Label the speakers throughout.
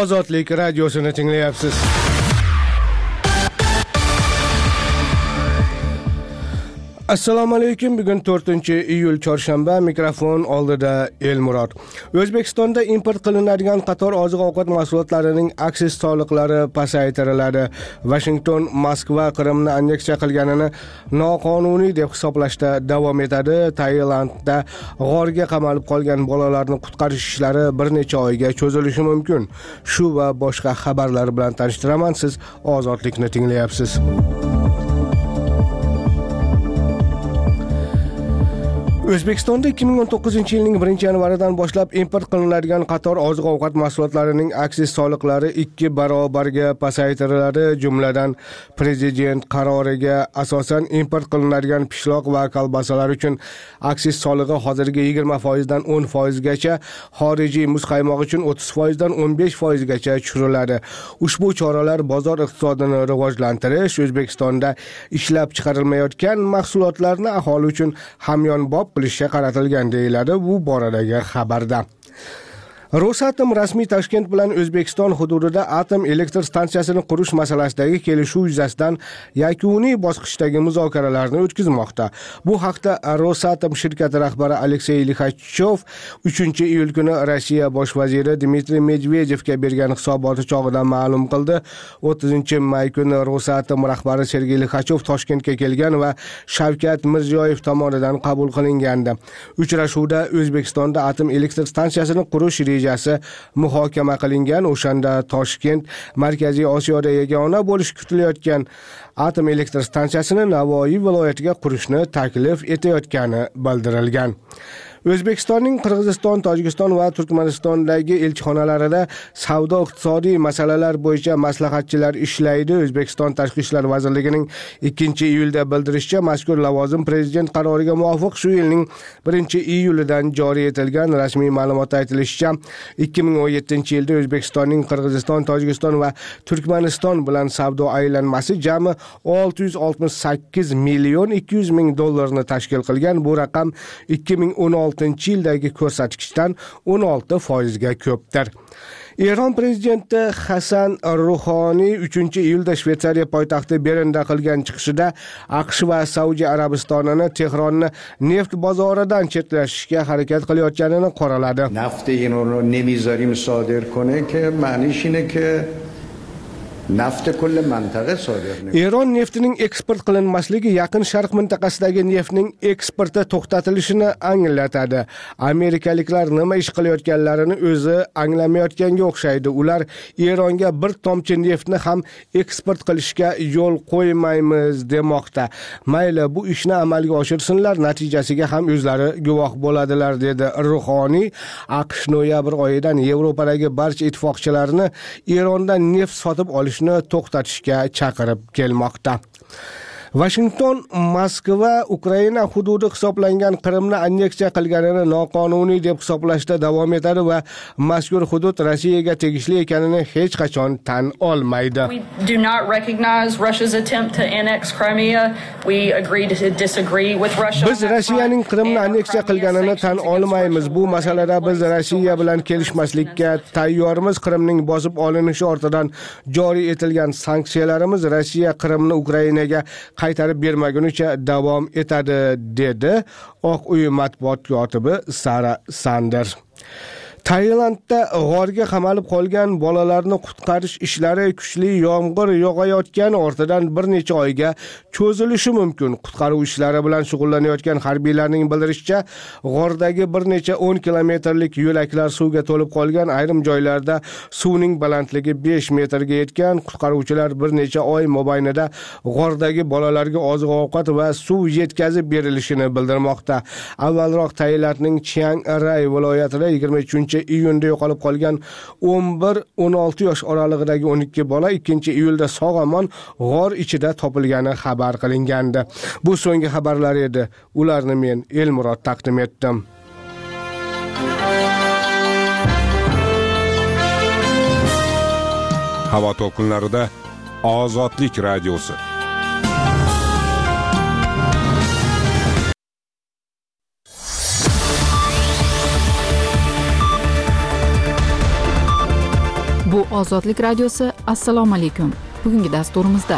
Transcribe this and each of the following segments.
Speaker 1: Ozodlik radiosini tinglayapsiz. Assalomu alaykum. Bugun 4-iyul chorshanba. Mikrofon oldida Elmurod. O'zbekistonda import qilinadigan qator oziq-ovqat mahsulotlarining aksiz soliqlari pasaytiriladi. Washington Moskva Qrimni anneksiya qilganini noqonuniy deb hisoblashda davom etadi. Tailandda g'orga qamalib qolgan bolalarni qutqarish ishlari bir necha oyga cho'zilishi mumkin. Shu va boshqa xabarlar bilan tanishtiraman. Siz Ozodlikni tinglayapsiz. O'zbekistonda 2019-yilning 1-yanvaridan boshlab import qilinadigan qator oziq-ovqat mahsulotlarining aksiz soliqlari 2 barobarga pasaytiriladi. Jumladan, prezident qaroriga asosan import qilinadigan pishloq va kolbasalar uchun aksiz solig'i hozirgi 20% dan 10% gacha, xorijiy muzqaymoq uchun 30% dan 15% gacha tushiriladi. Ushbu choralar bozor iqtisodini rivojlantirish, O'zbekistonda ishlab chiqarilmayotgan mahsulotlarni aholi uchun hamyonbop qilishga qaratilgan deyiladi bu boradagi xabarda. Rosatom rasmiy Toshkent bilan O'zbekiston hududida atom elektr stansiyasini qurish masalasidagi kelishuv yuzasidan yakuniy bosqichdagi muzokaralarni o'tkazmoqda. Bu haqda Rosatom shirkati rahbari Aleksey Lixachov 3-iyul kuni Rossiya bosh vaziri Dmitriy Medvedevga bergan hisoboti chog'ida ma'lum qildi. 30-may kuni Rosatom rahbari Sergey Lixachov Toshkentga kelgan va Shavkat Mirziyoyev tomonidan qabul qilingandi. Uchrashuvda O'zbekistonda atom elektr stansiyasini qurish rejasi muhokama qilingan. O'shanda Toshkent Markaziy Osiyoda yagona bo'lish kutilayotgan atom elektr stansiyasini Navoiy viloyatiga qurishni taklif etayotgani bildirilgan. O'zbekistonning Qirg'iziston, Tojikiston va Turkmanistondagi elchixonalarida savdo-iqtisodiy masalalar bo'yicha maslahatchilar ishlaydi. O'zbekiston Tashqi ishlar vazirligining 2-iyulda bildirishicha, mazkur lavozim prezident qaroriga muvofiq shu yilning 1-iyulidan joriy etilgan. Rasmiy ma'lumotda aytilishicha, 2017-yilda O'zbekistonning Qirg'iziston, Tojikiston va Turkmaniston bilan savdo aylanmasi jami 668 million 200 ming dollarni tashkil qilgan. Bu raqam 2016-yildagi ko'rsatkichdan 16% ga ko'pdir. Eron prezidenti Hasan Ruhoniy 3-iyulda Shveysariya poytaxti Bernda qilgan chiqishida AQSh va Saudiya Arabistonini Tehronni neft bozoridan chetlashishga harakat qilayotganini qoraladi.
Speaker 2: Nafti inonu nemizarim sodir kone ke ma'nish ine ke nafti kulli mantaqa sodir.
Speaker 1: Eron neftining eksport qilinmasligi Yaqin Sharq mintaqasidagi neftning eksporti to'xtatilishini anglatadi. Amerikaliklar nima ish qilayotganlarini o'zi anglamayotganga o'xshaydi. Ular Eronga bir tomchi neftni ham eksport qilishga yo'l qo'ymaymiz demoqda. Mayli, bu ishni amalga oshirsinlar, natijasiga ham o'zlari guvoh bo'ladilar, dedi Ruhoniy. AQSh noyabr oyidan Yevropadagi barcha ittifoqchilarini Erondan neft sotib olishni to'xtatishga chaqirib kelmoqda. Washington Moskva Ukraina hududi hisoblangan Qrimni anneksiya qilganini noqonuniy deb hisoblashda davom etadi va mazkur hudud Rossiyaga tegishli ekanini hech qachon tan olmaydi.
Speaker 3: We do not recognize Russia's attempt to annex Crimea. We agree to disagree with Russia.
Speaker 1: Biz Rossiyaning Qrimni anneksiya qilganini tan olmaymiz. Bu masalada biz Rossiya bilan kelishmaslikka tayyormiz. Qrimning bosib olinishi ortidan joriy etilgan sanksiyalarimiz Rossiya Qrimni Ukrainaga qaytarib bermagunicha davom etadi, dedi Oq uy matbuot kotibi Sara Sanders. Tailandda g'orga qamalib qolgan bolalarni qutqarish ishlari kuchli yomg'ir yog'ayotgani ortidan bir necha oyga cho'zilishi mumkin. Qutqaruv ishlari bilan shug'ullanayotgan harbiylarning bildirishicha, g'ordagi bir necha 10 kilometrlik yo'laklar suvga to'lib qolgan. Ayrim joylarda suvning balandligi 5 metrga yetgan. Qutqaruvchilar bir necha oy mobaynida g'ordagi bolalarga oziq-ovqat va suv yetkazib berilishini bildirmoqda. Avvalroq Tailandning Chiang Rai viloyatida 23-iyunda yo'qolib qolgan 11-16 yosh oralig'idagi 12 bola 2-iyulda sog'-omon g'or ichida topilgani xabar qilingandi. Bu so'nggi xabarlar edi. Ularni men Elmurod taqdim etdim.
Speaker 4: Havo to'lqinlarida Ozodlik radiosi.
Speaker 5: Bu Bu Ozodlik radiosi. Assalomu alaykum. Bugungi dasturimizda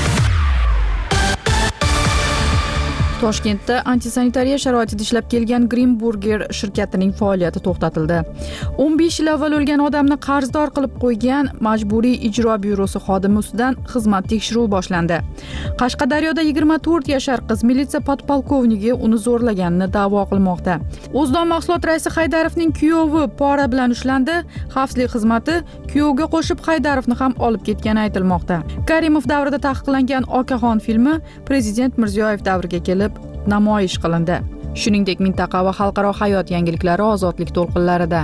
Speaker 5: Toshkentda antisanitariya sharoitida ishlab kelgan Green Burger shirkatining faoliyati to'xtatildi. 15 yil avval o'lgan odamni qarzdor qilib qo'ygan Majburiy ijro byurosi xodimi ustidan xizmat tekshiruvi boshlandi. Qashqadaryoda 24 yashar qiz militsiya podpolkovnigi uni zo'rlaganini da'vo qilmoqda. O'zdon mahsulot raisi Haydarovning kuyovi pora bilan ushlandi. Xavfsizlik xizmati kuyovga qo'shib Haydarovni ham olib ketgani aytilmoqda. Karimov davrida taqiqlangan Okaxon filmi Prezident Mirziyoyev davriga kelib namoyish qilindi. Shuningdek, mintaqa va xalqaro hayot yangiliklari Ozodlik to'lqinlarida.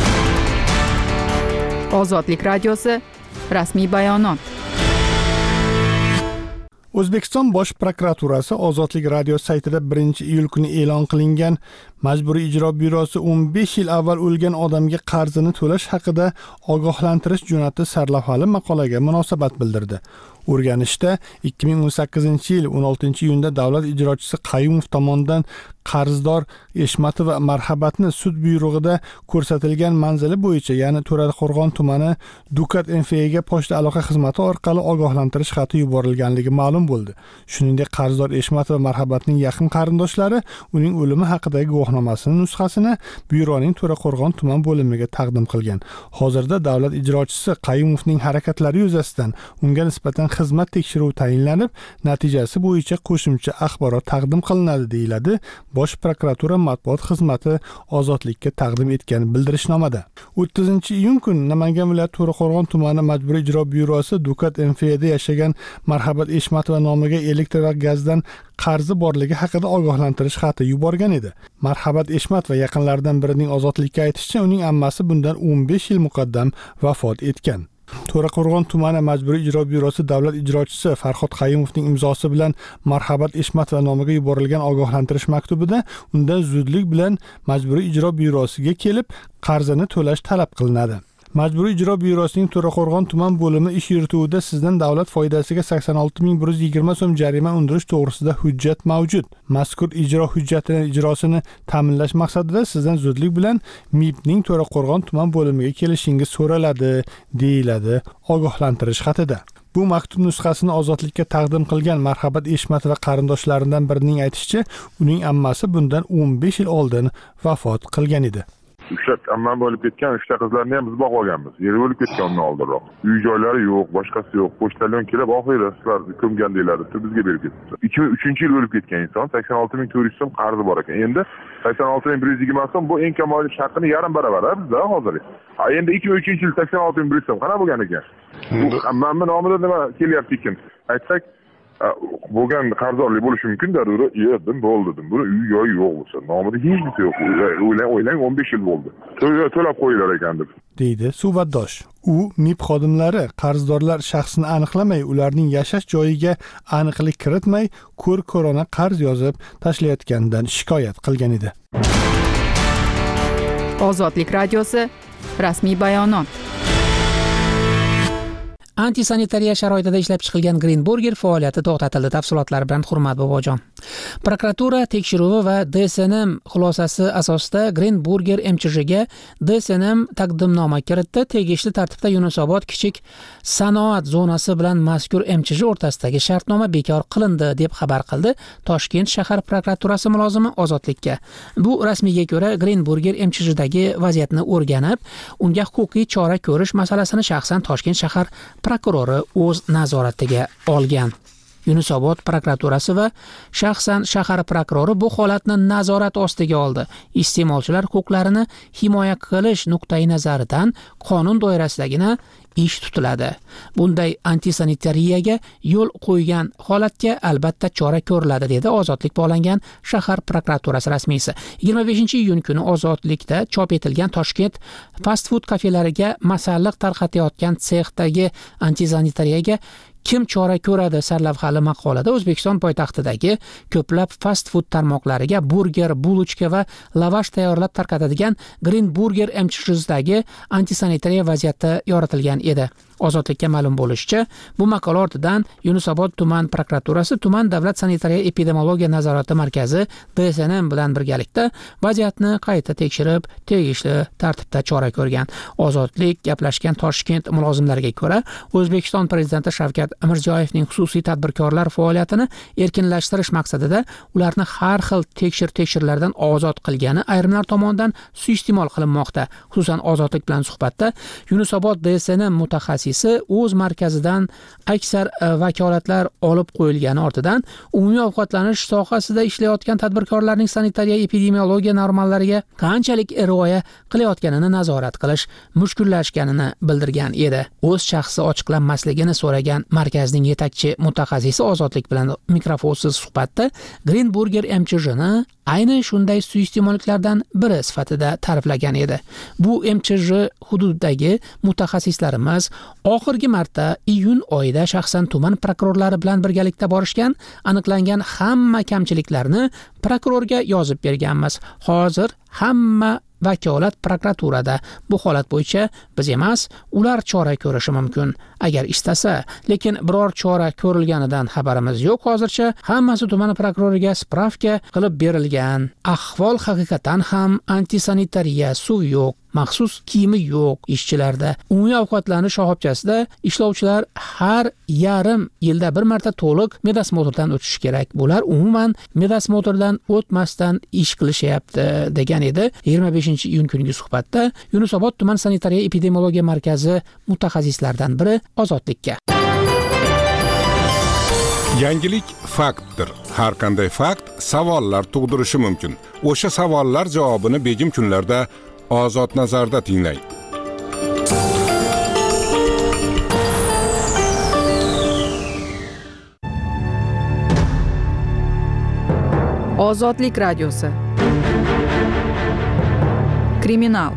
Speaker 5: Ozodlik radiosi rasmiy bayonot.
Speaker 6: O'zbekiston Bosh prokuraturasi Ozodlik radio saytida 1-iyul kuni e'lon qilingan Majburiy ijro byurosi 15 yil avval o'lgan odamga qarzini to'lash haqida ogohlantirish jo'natdi sarlavhali maqolaga munosabat bildirdi. O'rganishda 2018-yil 16-iyunda davlat ijrochisi Qayumov tomonidan qarzdor Eshmatova Marhabatni sud buyrug'ida ko'rsatilgan manzili bo'yicha, ya'ni To'raqo'rg'on tumani Dukat MFAga pochta aloqa xizmati orqali ogohlantirish xati yuborilganligi ma'lum bo'ldi. Shuningdek, qarzdor Eshmatova Marhabatning yaqin qarindoshlari uning o'limi haqidagi guvohnomasining nusxasini byuroning To'raqo'rg'on tuman bo'limiga taqdim qilgan. Hozirda davlat ijrochisi Qayumovning harakatlari yuzasidan unga nisbatan xizmat tekshiruvi tayinlanib, natijasi bo'yicha qo'shimcha axborot taqdim qilinadi, deyiladi Bosh prokuratura matbuot xizmati Ozodlikka taqdim etgan bildirishnomada. 30-iyun kuni Namangan viloyati To'raqo'rg'on tumani Majburiy ijro byurosi Dukat MFAda yashagan Marhabat Eshmatova nomiga elektr va gazdan qarzi borligi haqida ogohlantirish xati yuborgan edi. Marhabat Eshmatova yaqinlaridan birining Ozodlikka aytishicha, uning ammasi bundan 15 yil muqaddam vafot etgan. To'raqo'rg'on tumani Majburiy ijro byurosi davlat ijrochisi Farhod Qayumovning imzosi bilan Marhabat Eshmatova nomiga yuborilgan ogohlantirish maktubida undan zudlik bilan Majburiy ijro byurosiga kelib qarzini to'lash talab qilinadi. Majburiy ijro byurosining To'raqo'rg'on tuman bo'limi ish yurituvida sizdan davlat foydasiga 86.120 so'm jarima undirish to'g'risida hujjat mavjud. Mazkur ijro hujjatining ijrosini ta'minlash maqsadida sizdan zudlik bilan MIBning To'raqo'rg'on tuman bo'limiga kelishingiz so'raladi, deyiladi ogohlantirish xatida. Bu maktub nusxasini Ozodlikka taqdim qilgan Marhabat Eshmatova qarindoshlaridan birining aytishicha, uning ammasi bundan 15 yil oldin vafot qilgan edi.
Speaker 7: Ammam bo'lib ketgan 3 ta qizlarni ham biz boqib olganmiz. Yeri bo'lib ketgan undan oldinroq. Uy joylari yo'q, boshqasi yo'q. Pochtalyon kelib oxirida sizlar ko'mgan deyiladi, bizga berib ketdi. 2003-yil o'lib ketgan inson 86.400 so'm qarzi bor ekan. Endi 86.120 so'm bu eng kam oylik haqqini yarim baravar bizda hozir. Endi 2003-yil 86.100 so'm qana bo'lgan ekan. Bu ammamning nomida nima kelyapti ekan? Aytsak bo'lgan qarzdorlik bo'lishi mumkin darura. Yedim bo'ldi dedim. Buni uy joyi yo'q bo'lsa, nomida hech narsa yo'q. O'ylang 15 yil bo'ldi. To'lab qo'yilar ekan deb,
Speaker 6: deydi suhbatdosh. U MIB xodimlari qarzdorlar shaxsini aniqlamay, ularning yashash joyiga aniqlik kiritmay, ko'rona qarz yozib tashlayotganidan shikoyat qilgan edi.
Speaker 5: Ozodlik radiosi rasmiy bayonot.
Speaker 8: Antisanitariya sharoitida ishlab chiqilgan Green Burger faoliyati to'xtatildi. Tafsilotlari bilan Hurmat Bobojon. Prokuratura tekshiruvi va DSNM xulosasi asosida Green Burger MCHga DSNM taqdimnoma kiritdi. Tegishli tartibda Yunusobod kichik sanoat zonasi bilan mazkur MCH o'rtasidagi shartnoma bekor qilindi, deb xabar qildi Toshkent shahar prokuraturasi mulozimi Ozodlikka. Bu rasmiyga ko'ra Green Burger MCHdagi vaziyatni o'rganib, unga huquqiy chora ko'rish masalasini shaxsan Toshkent shahar prokurori o'z nazoratiga olgan. Yunusobod prokuraturasi va shaxsan shahar prokurori bu holatni nazorat ostiga oldi. Iste'molchilar huquqlarini himoya qilish nuqtai nazaridan qonun doirasidagina ish tutiladi. Bunday antisanitariyaga yo'l qo'ygan holatga albatta chora ko'riladi, dedi Ozodlik bog'langan shahar prokuraturasi rasmiysi. 25-iyun kuni Ozodlikda chop etilgan Toshkent fast food kafelariga masalliq tarqatayotgan sexdagi antisanitariyaga kim chora ko'radi sarlavhali maqolada O'zbekiston poytaxtidagi ko'plab fast food tarmoqlariga burger, bulochka va lavash tayyorlab tarqatadigan Green Burger MCHdagi antisanitariya vaziyati yoritilgan edi. Ozodlikka ma'lum bo'lishicha, bu maqola ortidan Yunusobod tuman prokuraturasi tuman davlat sanitariya epidemiologiya nazorati markazi DSNM bilan birgalikda vaziyatni qayta tekshirib, tegishli tartibda chora ko'rgan. Ozodlik gaplashgan Toshkent mulozimlariga ko'ra, O'zbekiston prezidenti Shavkat Mirziyoyevning xususiy tadbirkorlar faoliyatini erkinlashtirish maqsadida ularni har xil tekshirlardan ozod qilgani ayrimlar tomonidan suiiste'mol qilinmoqda. Xususan, Ozodlik bilan suhbatda Yunusobod DSNM mutaxassisi o'z markazidan aksar vakolatlar olib qo'yilgani ortidan umumiy ovqatlanish sohasida ishlayotgan tadbirkorlarning sanitariya epidemiologiya normallariga qanchalik rioya qilayotganini nazorat qilish mushkullashganini bildirgan edi. O'z shaxsi ochiqlanmasligini so'ragan markazning yetakchi mutaxassisi Ozodlik bilan mikrofonsiz suhbatda Green Burger MCHni ayni shunday suiiste'molliklardan biri sifatida ta'riflagan edi. Bu MCH hududidagi mutaxassislarimiz oxirgi marta iyun oyida shaxsan tuman prokurorlari bilan birgalikda borishgan, aniqlangan hamma kamchiliklarni prokurorga yozib berganmiz. Hozir hamma vakolat prokuraturada. Bu holat bo'yicha biz emas, ular chora ko'rishi mumkin agar istasa, lekin biror chora ko'rilganidan xabarimiz yo'q hozircha. Hammasi tuman prokuroriga spravka qilib berilgan. Ahvol haqiqatan ham antisanitariya, suv yo'q, maxsus kiyimi yo'q ishchilarda. Umumiy ovqatlanish shoxobchasida ishlovchilar har yarim yilda bir marta to'liq medosmotrdan o'tishi kerak. Bular umuman medosmotrdan o'tmasdan ish qilishyapti degan edi 25-iyun kungi suhbatda Yunusobod tuman sanitariya epidemiologiya markazi mutaxassislaridan biri Ozodlikka.
Speaker 4: Yangilik faktdir. Har qanday fakt savollar tug'dirishi mumkin. O'sha savollar javobini begim kunlarda Ozod nazarda tinglang.
Speaker 5: Ozodlik radiosi. Kriminal.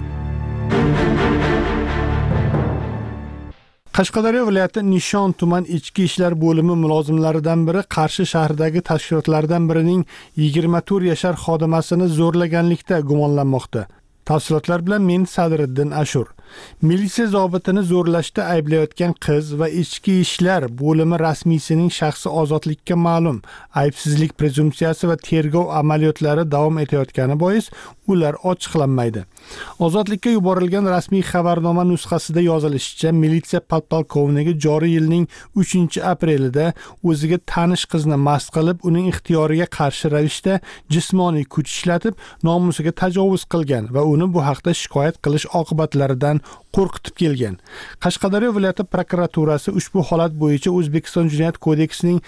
Speaker 6: Qashqadaryo viloyati Nishon tuman ichki ishlar bo'limi mulozimlaridan biri Qarshi shahridagi tashkilotlardan birining 24 yashar xodimasini zo'rlaganlikda gumonlanmoqda. Tafsilotlar bilan men Sadriddin Ashur. Militsiya zobitini zo'rlashda ayblayotgan qiz va ichki ishlar bo'limi rasmiysining shaxsi ozodlikka ma'lum. Aybsizlik prezumpsiyasi va tergov amaliyotlari davom etayotgani bois ular ochiqlanmaydi. Ozodlikka yuborilgan rasmiy xabarnoma nusxasida yozilishicha, militsiya podpolkovnigi joriy yilning 3-aprelida o'ziga tanish qizni mast qilib, uning ixtiyoriga qarshi ravishda jismoniy kuch ishlatib, nomusiga tajovuz qilgan va uni bu haqda shikoyat qilish oqibatlaridan qo'rqitib kelgan. Qashqadaryo viloyati prokuraturasi ushbu holat bo'yicha O'zbekiston Jinoyat kodeksining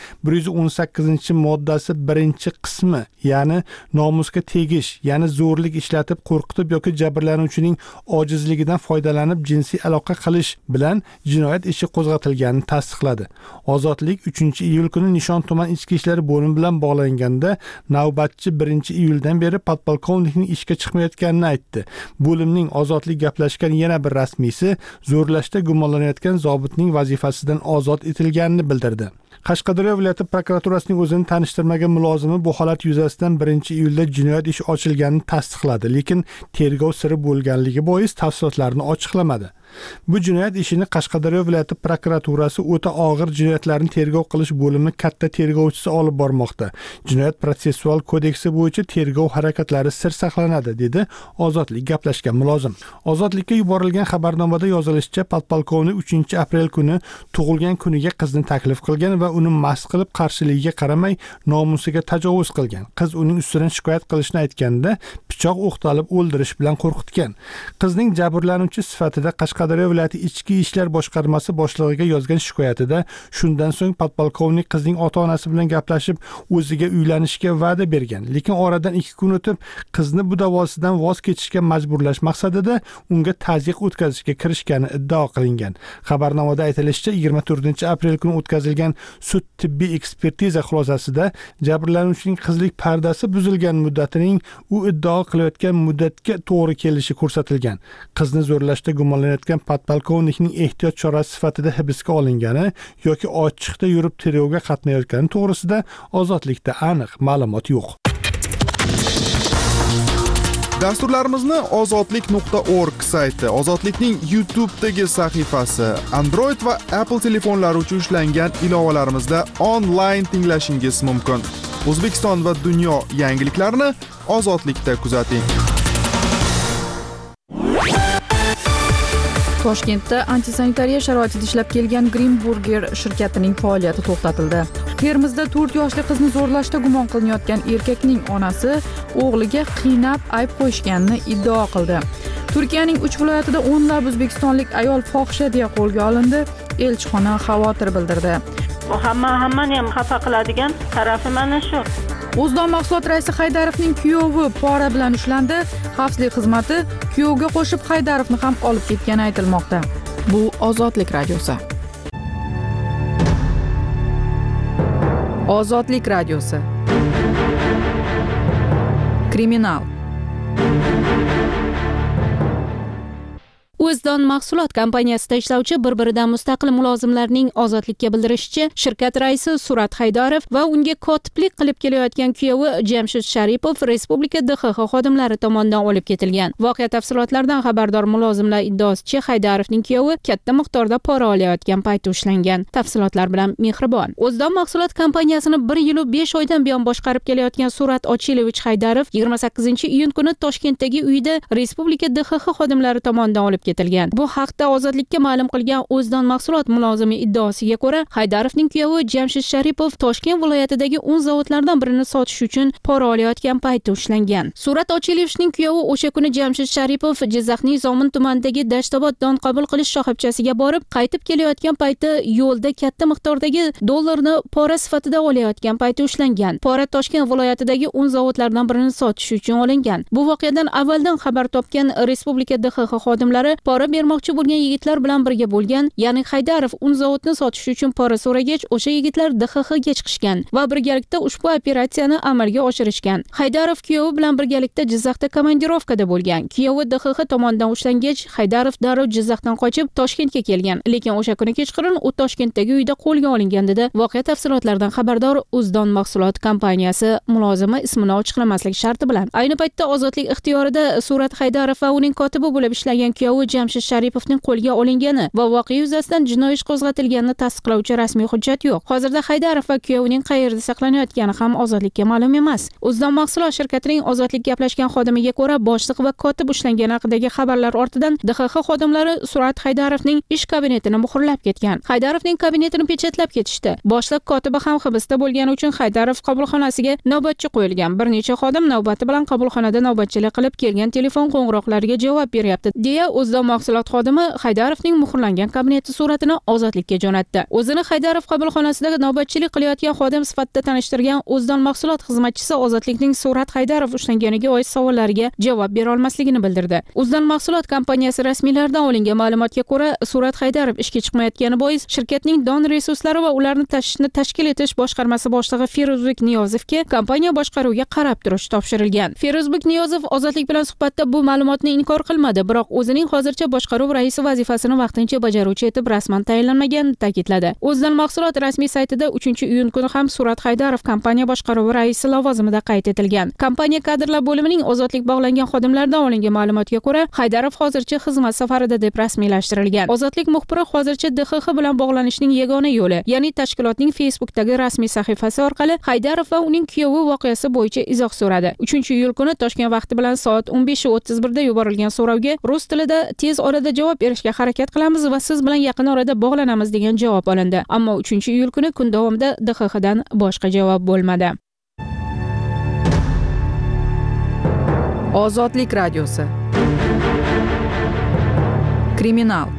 Speaker 6: 118-moddasi 1-qismi, ya'ni nomusga tegish, ya'ni zo'rlik ishlatib qo'rqitib yoki jabrlanuvchining ojizligidan foydalanib jinsiy aloqa qilish bilan jinoyat ishi qo'zg'atilganini tasdiqladi. Ozodlik 3-iyul kuni Nishon tuman ichki ishlar bo'limi bilan bog'langanda navbatchi 1-iyuldan beri podpolkovnikning ishga chiqmayotganini aytdi. Bo'limning Ozodlik gaplashgan yana bir rasmiysi zo'rlashda gumonlanayotgan zobitning vazifasidan ozod etilganini bildirdi. Qashqadaryo viloyati prokuraturasining o'zini tanishtirmagan mulozimi bu holat yuzasidan 1-iyulda jinoyat ishi ochilganini tasdiqladi, lekin tergov siri bo'lganligi bois tafsilotlarni ochiqlamadi. Bu jinoyat ishini Qashqadaryo viloyati prokuraturasi o'ta og'ir jinoyatlarni tergov qilish bo'limi katta tergovchisi olib bormoqda. Jinoyat protsessual kodeksi bo'yicha tergov harakatlari sir saqlanadi, dedi Ozodlik gaplashgan mulozim. Ozodlikka yuborilgan xabarnomada yozilishicha, podpolkovnik 3-aprel kuni tug'ilgan kuniga qizni taklif qilgan va uni mast qilib qarshiligiga qaramay nomusiga tajovuz qilgan. Qiz uning ustidan shikoyat qilishni aytganda pichoq o'qtalib o'ldirish bilan qo'rqitgan. Qizning jabrlanuvchi sifatida Qashqadaryo viloyati ichki ishlar boshqarmasi boshlig'iga yozgan shikoyatida shundan so'ng podpolkovnik qizning ota-onasi bilan gaplashib o'ziga uylanishga va'da bergan, lekin oradan 2 kun o'tib qizni bu davosidan voz kechishga majburlash maqsadida unga tazyiq o'tkazishga kirishgani iddao qilingan. Xabarnomada aytilishicha, 24-aprel kuni o'tkazilgan sud tibbiy ekspertiza xulosasida jabrlanuvchining qizlik pardasi buzilgan muddatining u iddao qilayotgan muddatga to'g'ri kelishi ko'rsatilgan. Qizni zo'rlashda gumonlanayotgan podpolkovnikning ehtiyot chorasi sifatida hibsga olingani yoki ochiqda yurib tergovga qatnayotgani to'g'risida Ozodlikda aniq ma'lumot yo'q.
Speaker 9: Dasturlarimizni ozodlik.org sayti, Ozodlikning YouTube'dagi sahifasi, Android va Apple telefonlari uchun ishlangan ilovalarimizda onlayn tinglashingiz mumkin. O'zbekiston va dunyo yangiliklarini Ozodlikda kuzating.
Speaker 5: Toshkentda antisanitariya sharoitida ishlab kelgan Green Burger shirkatining faoliyati to'xtatildi. Termizda 4 yoshli qizni zo'rlashda gumon qilinayotgan erkakning onasi o'g'liga qiynab ayb qo'yishganini iddao qildi. Turkiyaning 3 viloyatida o'nlab o'zbekistonlik ayol fohisha deya qo'lga olindi. Elchixona xavotir bildirdi.
Speaker 10: Hammani ham xafa qiladigan tarafi mana shu.
Speaker 5: O'zdon mahsulot raisi Haydarovning kuyovi pora bilan ushlandi. Xavfsizlik xizmati kuyovga qo'shib Haydarovni ham olib ketgani aytilmoqda. Bu Ozodlik radiosi. Ozodlik radiosi. Kriminal.
Speaker 11: O'zdon mahsulot kompaniyasida ishlovchi bir-biridan mustaqil mulozimlarning ozodlikka bildirishicha, shirkat raisi Surat Haydarov va unga kotiblik qilib kelayotgan kuyovi Jamshid Sharipov Respublika DXX xodimlari tomonidan olib ketilgan. Voqea tafsilotlaridan xabardor mulozimlar iddaosicha, Haydarovning kuyovi katta miqdorda pora olayotgan paytda ushlangan. Tafsilotlar bilan Mehribon. O'zdon mahsulot kompaniyasini 1 yil 5 oydan buyon boshqarib kelayotgan Surat Ochilevich Haydarov 28-iyun kuni Toshkentdagi uyida Respublika DXX xodimlari tomonidan olib ketilgan. Bu haqda Ozodlikka ma'lum qilgan O'zdon mahsulot mulozimi iddaosiga ko'ra, Haydarovning kuyovi Jamshid Sharipov Toshkent viloyatidagi 10 zavodlardan birini sotish uchun pora olayotgan paytda ushlangan. Surat Ochilevishning kuyovi o'sha kuni Jamshid Sharipov Jizzaxning Zomin tumanidagi Dashtobod don qabul qilish shoxobchasiga borib, qaytib kelayotgan paytda yo'lda katta miqdordagi dollarni pora sifatida olayotgan paytda ushlangan. Pora Toshkent viloyatidagi 10 zavodlardan birini sotish uchun olingan. Bu voqeadan avvaldan xabar topgan Respublika DXX xodimlari pora bermoqchi bo'lgan yigitlar bilan birga bo'lgan, ya'ni Haydarov un zavodni sotish uchun pora so'ragach, o'sha yigitlar DXXga chiqishgan va birgalikda ushbu operatsiyani amalga oshirishgan. Haydarov kuyovi bilan birgalikda Jizzaxda komandirovkada bo'lgan. Kuyovi DXX tomonidan ushlangach, Haydarov darrov Jizzaxdan qochib Toshkentga kelgan, lekin o'sha kuni kechqurun u Toshkentdagi uyda qo'lga olingan dedi. Voqea tafsilotlaridan xabardor O'zdon mahsulot kompaniyasi mulozimi ismini ochiqlamaslik sharti bilan. Ayni paytda Ozodlik ixtiyorida Surat Haydarov va uning kotibi bo'lib ishlagan kuyovi Jamshid Sharipovning qo'lga olingani va voqea yuzasidan jinoiy ish qo'zg'atilganini tasdiqlovchi rasmiy hujjat yo'q. Hozirda Haydarov va kuyovining qayerda saqlanayotgani ham Ozodlikka ma'lum emas. O'zdon mahsulot shirkatining Ozodlik gaplashgan xodimiga ko'ra, boshliq va kotib ushlangani haqidagi xabarlar ortidan DXX xodimlari Surat Haydarovning ish kabinetini muhrlab ketgan. Haydarovning kabinetini pechatlab ketishdi. Boshliq kotibi ham hibsda bo'lgani uchun Haydarov qabulxonasiga navbatchi qo'yilgan. Bir necha xodim navbati bilan qabulxonada navbatchilik qilib kelgan telefon qo'ng'iroqlariga javob beryapti, deya O'zdon mahsulot xodimi Haydarovning muhrlangan kabineti suratini Ozodlikka jo'natdi. O'zini Haydarov qabulxonasida navbatchilik qilayotgan xodim sifatida tanishtirgan O'zdon mahsulot xizmatchisi Ozodlikning Surat Haydarov ushlanganiga oid savollariga javob bera olmasligini bildirdi. O'zdon mahsulot kompaniyasi rasmiylaridan olingan ma'lumotga ko'ra, Surat Haydarov ishga chiqmayotgani bois shirkatning don resurslari va ularni tashishni tashkil etish boshqarmasi boshlig'i Feruzbek Niyozovga kompaniya boshqaruviga qarab turish topshirilgan. Feruzbek Niyozov Ozodlik bilan suhbatda bu ma'lumotni inkor qilmadi, biroq o'zining hozircha boshqaruv raisi vazifasini vaqtincha bajaruvchi etib rasman tayinlanmaganini ta'kidladi. O'zdon mahsulot rasmiy saytida 3-iyun kuni ham Surat Haydarov kompaniya boshqaruvi raisi lavozimida qayd etilgan. Kompaniya kadrlar bo'limining Ozodlik bog'langan xodimlaridan olingan ma'lumotga ko'ra, Haydarov hozircha xizmat safarida deb rasmiylashtirilgan. Ozodlik muxbiri hozircha DXX bilan bog'lanishning yagona yo'li, ya'ni tashkilotning Facebookdagi rasmiy sahifasi orqali Haydarov va uning kuyovi voqeasi bo'yicha izoh so'radi. 3-iyul kuni Toshkent vaqti bilan soat 15:31 da yuborilgan so'rovga rus tilida tez orada javob berishga harakat qilamiz va siz bilan yaqin orada bog'lanamiz degan javob olindi. Ammo 3-iyul kuni kun davomida DXXdan boshqa javob bo'lmadi. Ozodlik radiosi. Kriminal.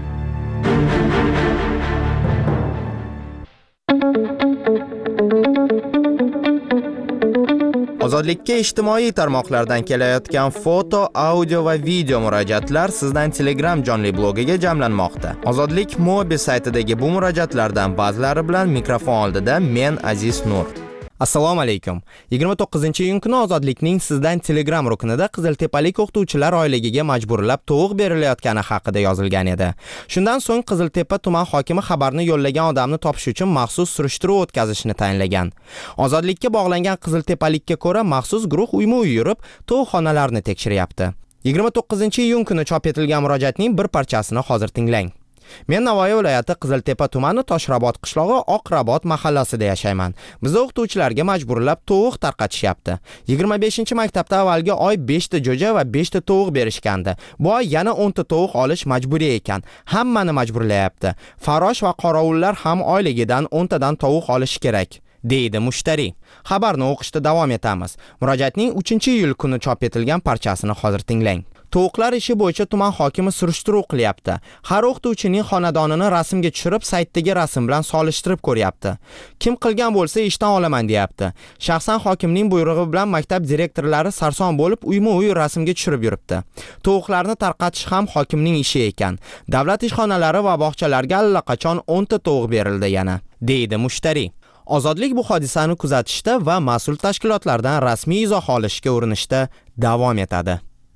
Speaker 12: Ozodlikka ijtimoiy tarmoqlardan kelayotgan foto, audio va video murojaatlar sizdan Telegram jonli blogiga jamlanmoqda. Ozodlik Mobi saytidagi bu murojaatlardan ba'zilari bilan mikrofon oldida men Aziz Nur. Assalomu alaykum. 29-iyun kuni Ozodlikning Sizdan Telegram ruknida Qiziltepalik o'qituvchilar oyligiga majburlab tovuq berilayotgani haqida yozilgan edi. Shundan so'ng Qiziltepa tuman hokimi xabarni yo'llagan odamni topish uchun maxsus surishtiruv o'tkazishni tayinlagan. Ozodlikka bog'langan Qiziltepalikka ko'ra maxsus guruh uyma-uy yurib, tovuqxonalarni tekshiryapti. 29-iyun kuni chop etilgan murojaatning bir parchasini hozir tinglang. Men Navoiy viloyati Qiziltepa tumani Toshrabot qishlog'i Oqrabot mahallasida yashayman. Bizda o'qituvchilarga majburlab tovuq tarqatishyapti. 25-maktabda avvalgi oy 5 ta jo'ja va 5 ta tovuq berishgandi. Bu oy yana 10 ta tovuq olish majburiy ekan. Hammani majburlayapti. Farosh va qorovullar ham oyligidan 10 tadan tovuq olishi kerak, deydi mushtari. Xabarni o'qishda davom etamiz. Murojaatning 3-iyul kuni chop etilgan parchasini hozir tinglang. Tovuqlar ishi bo'yicha tuman hokimi surishtiruv qilyapti. Har o'qituvchining xonadonini rasmga tushirib, saytdagi rasm bilan solishtirib ko'ryapti. Kim qilgan bo'lsa ishdan olaman deyapti. Shaxsan hokimning buyrug'i bilan maktab direktorlari sarson bo'lib, uyma-uy rasmga tushirib yuribdi. Tovuqlarni tarqatish ham hokimning ishi ekan. Davlat ishxonalari va bog'chalarga allaqachon 10 ta tovuq berildi yana, deydi mushtari. Ozodlik bu hodisani kuzatishda va mas'ul tashkilotlardan rasmiy izoh olishga urinishda davom etadi.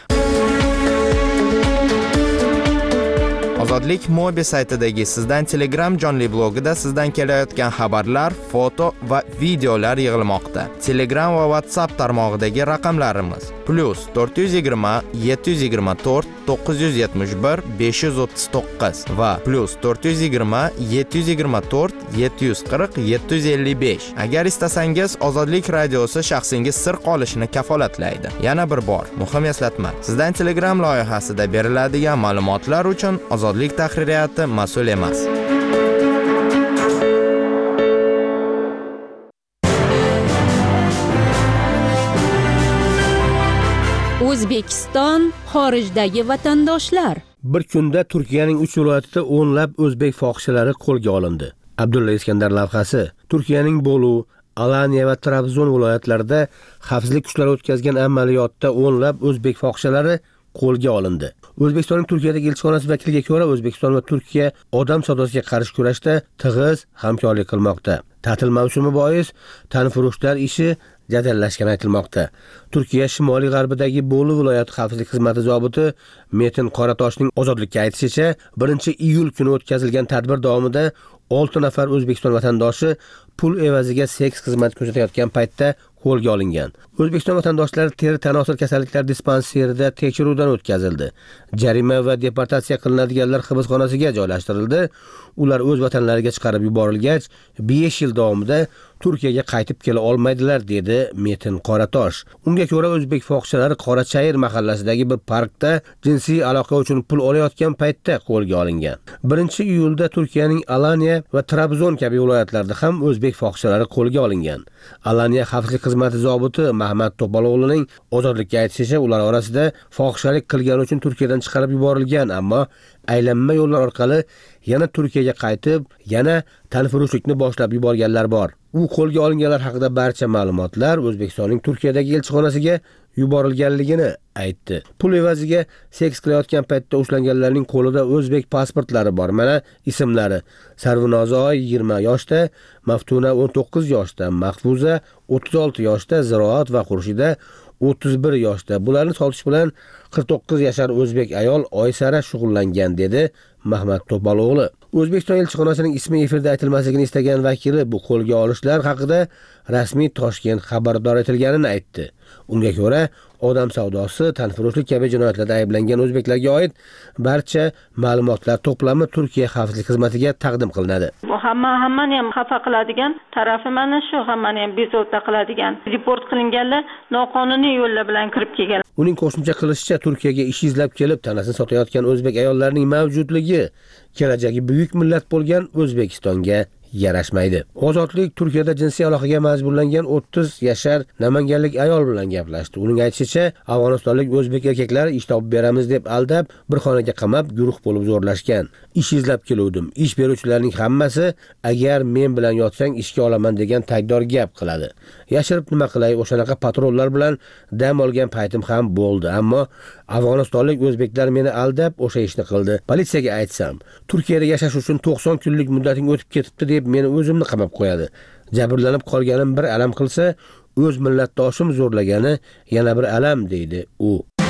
Speaker 12: Ozodlik Mobi saytidagi Sizdan Telegram jonli blogida sizdan kelayotgan xabarlar, foto va videolar yig'ilmoqda. Telegram va WhatsApp tarmog'idagi raqamlarimiz +420 724 971 539 va +420 724 740 755. Agar istasangiz, Ozodlik radiosi shaxsingiz sir qolishini kafolatlaydi. Yana bir bor, muhim eslatma. Sizdan Telegram loyihasida beriladigan ma'lumotlar uchun Ozodlik tahririyati mas'ul emas.
Speaker 11: O'zbekiston xorijdagi vatandoshlar.
Speaker 1: Bir kunda Turkiyaning 3 viloyatida o'nlab o'zbek fohishalari qo'lga olindi. Abdulla Iskandar lavhasi. Turkiyaning Bolu, Alanya va Trabzon viloyatlarida xavfsizlik kuchlari o'tkazgan amaliyotda o'nlab o'zbek fohishalari qo'lga olindi. O'zbekistonning Turkiyadagi elchixonasi vakiliga ko'ra, O'zbekiston va Turkiya odam savdosiga qarshi kurashda tig'iz hamkorlik qilmoqda. Ta'til mavsumi bois tanfurushlar ishi jadallashgani aytilmoqda. Turkiya shimoliy g'arbidagi Bolu viloyati xavfsizlik xizmati zobiti Metin Qoratoshning Ozodlikka aytishicha, 1-iyul kuni o'tkazilgan tadbir davomida 6 nafar O'zbekiston vatandoshi pul evaziga seks xizmat ko'rsatayotgan paytda qo'lga olingan. O'zbekiston vatandoshlari teri tanosil kasalliklar dispanserida tekshiruvdan o'tkazildi. Jarima va deportatsiya qilinadiganlar hibsxonasiga joylashtirildi. Ular o'z vatanlariga chiqarib yuborilgach, 5 yil davomida Turkiyaga qaytib kela olmaydilar, dedi Metin Qoratosh. Unga ko'ra, o'zbek fohishalari Qorachayir mahallasidagi bir parkda jinsiy aloqa uchun pul olayotgan paytda qo'lga olingan. 1-iyulda Turkiyaning Alanya va Trabzon kabi viloyatlarida ham o'zbek fohishalari qo'lga olingan. Alanya xavfsizlik xizmati zobiti Mahmad To'paloğlu'ning Ozodlikka aytishicha, ular orasida fohishalik qilgani uchun Turkiyadan chiqarib yuborilgan, ammo aylanma yo'llar orqali yana Turkiyaga qaytib, yana tanfurushlikni boshlab yuborganlar bor. U qo'lga olinganlar haqida barcha ma'lumotlar O'zbekistonning Turkiyadagi elchixonasiga yuborilganligini aytdi. Pul evaziga seks qilayotgan paytda ushlanganlarning qo'lida o'zbek pasportlari bor. Mana ismlari: Sarvinozoy 20 yoshda, Maftuna 19 yoshda, Mahfuza 36 yoshda, Ziroat va Xurshida 31 yoshda. Bularni sotish bilan 49 yashar o'zbek ayol Oysara shug'ullangan, dedi Mahmad To'paloğlu. O'zbekiston elchixonasining ismi efirda aytilmasligini istagan vakili bu qo'lga olishlar haqida rasmiy Toshkent xabardor etilganini aytdi. Unga ko'ra, odam savdosi, tanfurushlik kabi jinoyatlarda ayblangan o'zbeklarga oid barcha ma'lumotlar to'plami Turkiya xavfsizlik xizmatiga taqdim qilinadi.
Speaker 10: Bu hammani ham xafa qiladigan tarafi mana shu, hammani ham bezovta qiladigan. Report qilinganlar noqonuniy yo'llar bilan kirib kelgan.
Speaker 1: Uning qo'shimcha qilishicha, Turkiyaga ish izlab kelib tanasini sotayotgan o'zbek ayollarning mavjudligi kelajagi buyuk millat bo'lgan O'zbekistonga yarashmaydi. Ozodlik Turkiyada jinsiy aloqaga majburlangan 30 yashar namanganlik ayol bilan gaplashdi. Uning aytishicha, afg'onistonlik o'zbek erkaklar ish topib beramiz deb aldab, bir xonaga qamab, guruh bo'lib zo'rlashgan. Ish izlab keluvdim. Ish beruvchilarning hammasi agar men bilan yotsang ishga olaman degan tagdor gap qiladi. Yashirib nima qilay, o'shanaqa patrollar bilan dam olgan paytim ham bo'ldi, ammo afg'onistonlik o'zbeklar meni aldab o'sha ishni qildi. Politsiyaga aytsam, Turkiyada yashash uchun 90 kunlik muddating o'tib ketibdi deb meni o'zimni qamab qo'yadi.
Speaker 13: Jabrlanib qolganim bir alam qilsa, o'z millatdoshim zo'rlagani yana bir alam, deydi u.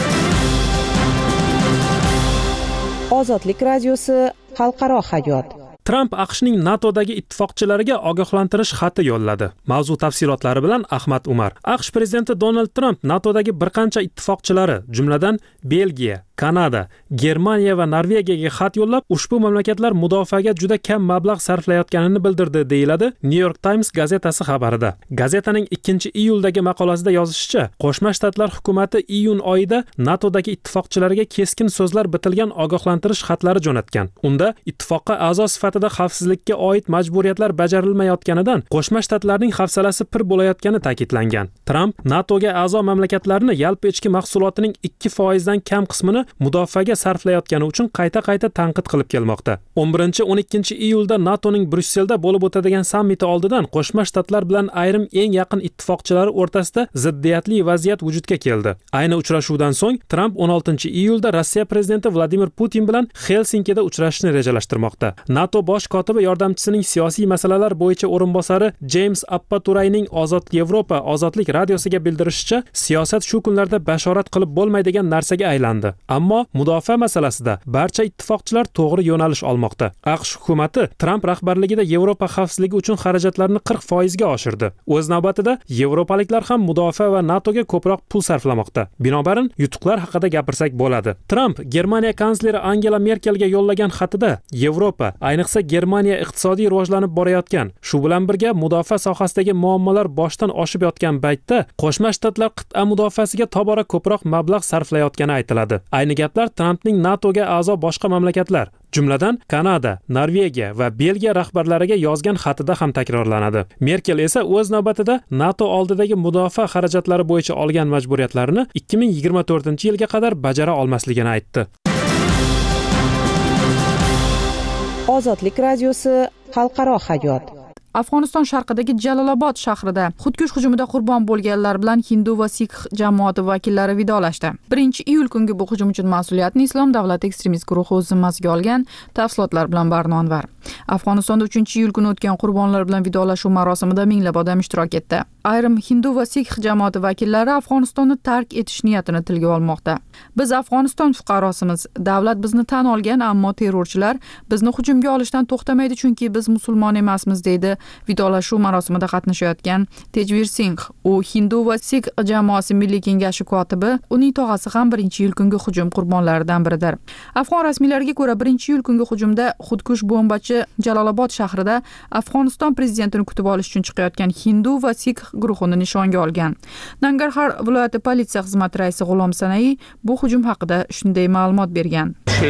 Speaker 14: Ozodlik radiosi xalqaro hayot.
Speaker 15: Tramp AQShning NATOdagi ittifoqchilariga ogohlantirish xati yo'lladi. Mavzu tafsilotlari bilan Ahmad Umar. AQSh prezidenti Donald Tramp NATOdagi bir qancha ittifoqchilari, jumladan Belgiya, Kanada, Germaniya va Norvegiyaga xat yo'llab, ushbu mamlakatlar mudofaaga juda kam mablag' sarflayotganini bildirdi, deyiladi New York Times gazetasi xabarida. Gazetaning 2-iyuldagi maqolasida yozishicha, Qo'shma Shtatlar hukumatı iyun oyida NATOdagi ittifoqchilariga keskin so'zlar bitilgan ogohlantirish xatlari jo'natgan. Unda ittifoqqa a'zo sifatida xavfsizlikka oid majburiyatlar bajarilmayotganidan Qo'shma Shtatlarning hafsalasi pir bo'layotgani ta'kidlangan. Tramp NATOga a'zo mamlakatlarni yalpi ichki mahsulotining 2% dan kam qismini mudofaaga sarflayotgani uchun qayta-qayta tanqid qilib kelmoqda. 11-12-iyulda NATOning Bryusselda bo'lib o'tadigan sammiti oldidan Qo'shma Shtatlar bilan ayrim eng yaqin ittifoqchilari o'rtasida ziddiyatli vaziyat vujudga keldi. Ayni uchrashuvdan so'ng Tramp 16-iyulda Rossiya prezidenti Vladimir Putin bilan Helsinkida uchrashishni rejalashtirmoqda. NATO bosh kotibi yordamchisining siyosiy masalalar bo'yicha o'rinbosari James Appaturayning Ozod Yevropa ozodlik radiosiga bildirishicha, siyosat shu kunlarda bashorat qilib bo'lmaydigan narsaga aylandi. Ammo mudofaa masalasida barcha ittifoqchilar to'g'ri yo'nalish olmoqda. AQSh hukumati Tramp rahbarligida Yevropa xavfsizligi uchun xarajatlarni 40% ga oshirdi. O'z navbatida Yevropaliklar ham mudofaa va NATOga ko'proq pul sarflamoqda. Binobarin, yutuqlar haqida gapirsak bo'ladi. Tramp Germaniya kansleri Angela Merkelga yo'llagan xatida Yevropa, ayniqsa Germaniya iqtisodiy rivojlanib borayotgan, shu bilan birga mudofaa sohasidagi muammolar boshdan oshib yotgan paytda Qo'shma Shtatlar qit'a mudofaasiga tobora ko'proq mablag' sarflayotgani aytiladi. Ayni gaplar Trampning NATOga a'zo boshqa mamlakatlar, jumladan Kanada, Norvegiya va Belgiya rahbarlariga yozgan xatida ham takrorlanadi. Merkel esa o'z navbatida NATO oldidagi mudofaa xarajatlari bo'yicha olgan majburiyatlarini 2024-yilga qadar bajara olmasligini aytdi.
Speaker 14: Ozodlik radiosi xalqaro hayot.
Speaker 5: Afg'oniston sharqidagi Jalolobod shahrida xudkush hujumida qurbon bo'lganlar bilan hindu va sikh jamoati vakillari vidolashdi. 1-iyul kungi bu hujum uchun mas'uliyatni Islom davlati ekstremist guruhi o'z zimmasiga olgan. Tafsilotlar bilan Barno Anvar. Afg'onistonda 3-iyul kuni o'tgan qurbonlar bilan vidolashuv marosimida minglab odam ishtirok etdi. Ayrim hindu va sikh jamoati vakillari Afg'onistonni tark etish niyatini tilga olmoqda. Biz Afg'oniston fuqarosimiz. Davlat bizni tan olgan, ammo terrorchilar bizni hujumga olishdan to'xtamaydi, chunki biz musulmon emasmiz, deydi vidolashuv marosimida qatnashayotgan Tejvir Singh. U hindu va sikh jamoasi milliy kengashi kotibi, uning tog'asi ham 1-iyul kungi hujum qurbonlaridan biridir. Afg'on rasmiylariga ko'ra 1-iyul kungi hujumda xudkush bombachi Jalolobod shahrida Afg'oniston prezidentini kutib olish uchun chiqayotgan hindu va sikh guruhini nishonga olgan. Nangarhar viloyati politsiya xizmati raisi G'ulom Sanai bu hujum haqida shunday ma'lumot bergan.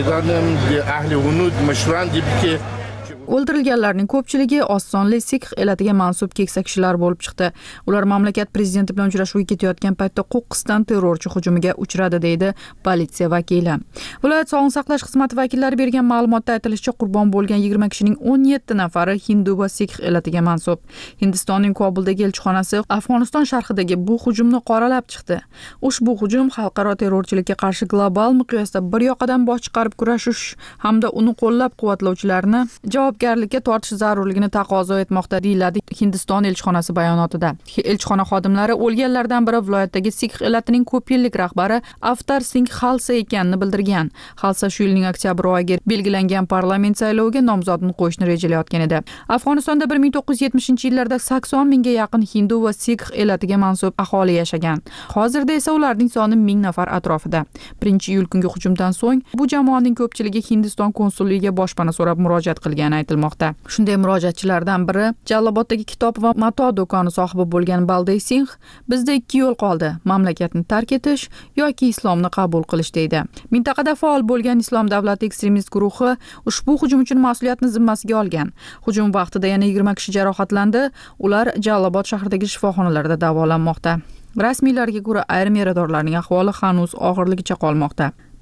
Speaker 5: O'ldirilganlarning ko'pchiligi ossonli sikh elatiga mansub keksa kishilar bo'lib chiqdi. Ular mamlakat prezidenti bilan uchrashuvga ketayotgan paytda qo'qqisdan terrorchi hujumiga uchradi, deydi politsiya vakili. Viloyat sog'liqni saqlash xizmati vakillari bergan ma'lumotda aytilishicha, qurbon bo'lgan 20 kishining 17 nafari hindu va sikh elatiga mansub. Hindistonning Kobuldagi elchixonasi Afg'oniston sharqidagi bu hujumni qoralab chiqdi. Ushbu hujum xalqaro terrorchilikka qarshi global miqyosda bir yoqadan bosh chiqarib kurashish hamda uni qo'llab-quvvatlovchilarni javobgarlikka tortish zarurligini taqozo etmoqda, deyiladi Hindiston elchixonasi bayonotida. Elchixona xodimlari o'lganlardan biri viloyatdagi sikh elatining ko'p yillik rahbari Avtar Singh Khalsa ekanini bildirgan. Khalsa shu yilning oktyabr oyiga belgilangan parlament sayloviga nomzodini qo'yishni rejalayotgan edi. Afg'onistonda 1970-yillarda 80 mingga yaqin hindu va sikh elatiga mansub aholi yashagan. Hozirda esa ularning soni 1000 nafar atrofida. 1-iyul kungi hujumdan so'ng bu jamoaning ko'pchiligi Hindiston konsulligiga boshpana so'rab murojaat qilgan aytilmoqda. Shunday murojaatchilardan biri Jaloloboddagi kitob va mato do'koni sohibi bo'lgan Balday Singh, bizda 2 yo'l qoldi: mamlakatni tark etish yoki islomni qabul qilish, deydi. Mintaqada faol bo'lgan Islom davlati ekstremist guruhi ushbu hujum uchun mas'uliyatni zimmasiga olgan. Hujum vaqtida yana 20 kishi jarohatlandi. Ular Jalolobod shahridagi shifoxonalarda davolanmoqda. Rasmiylarga ko'ra, ayrim yaradorlarning ahvoli hanuz og'irligicha qolmoqda.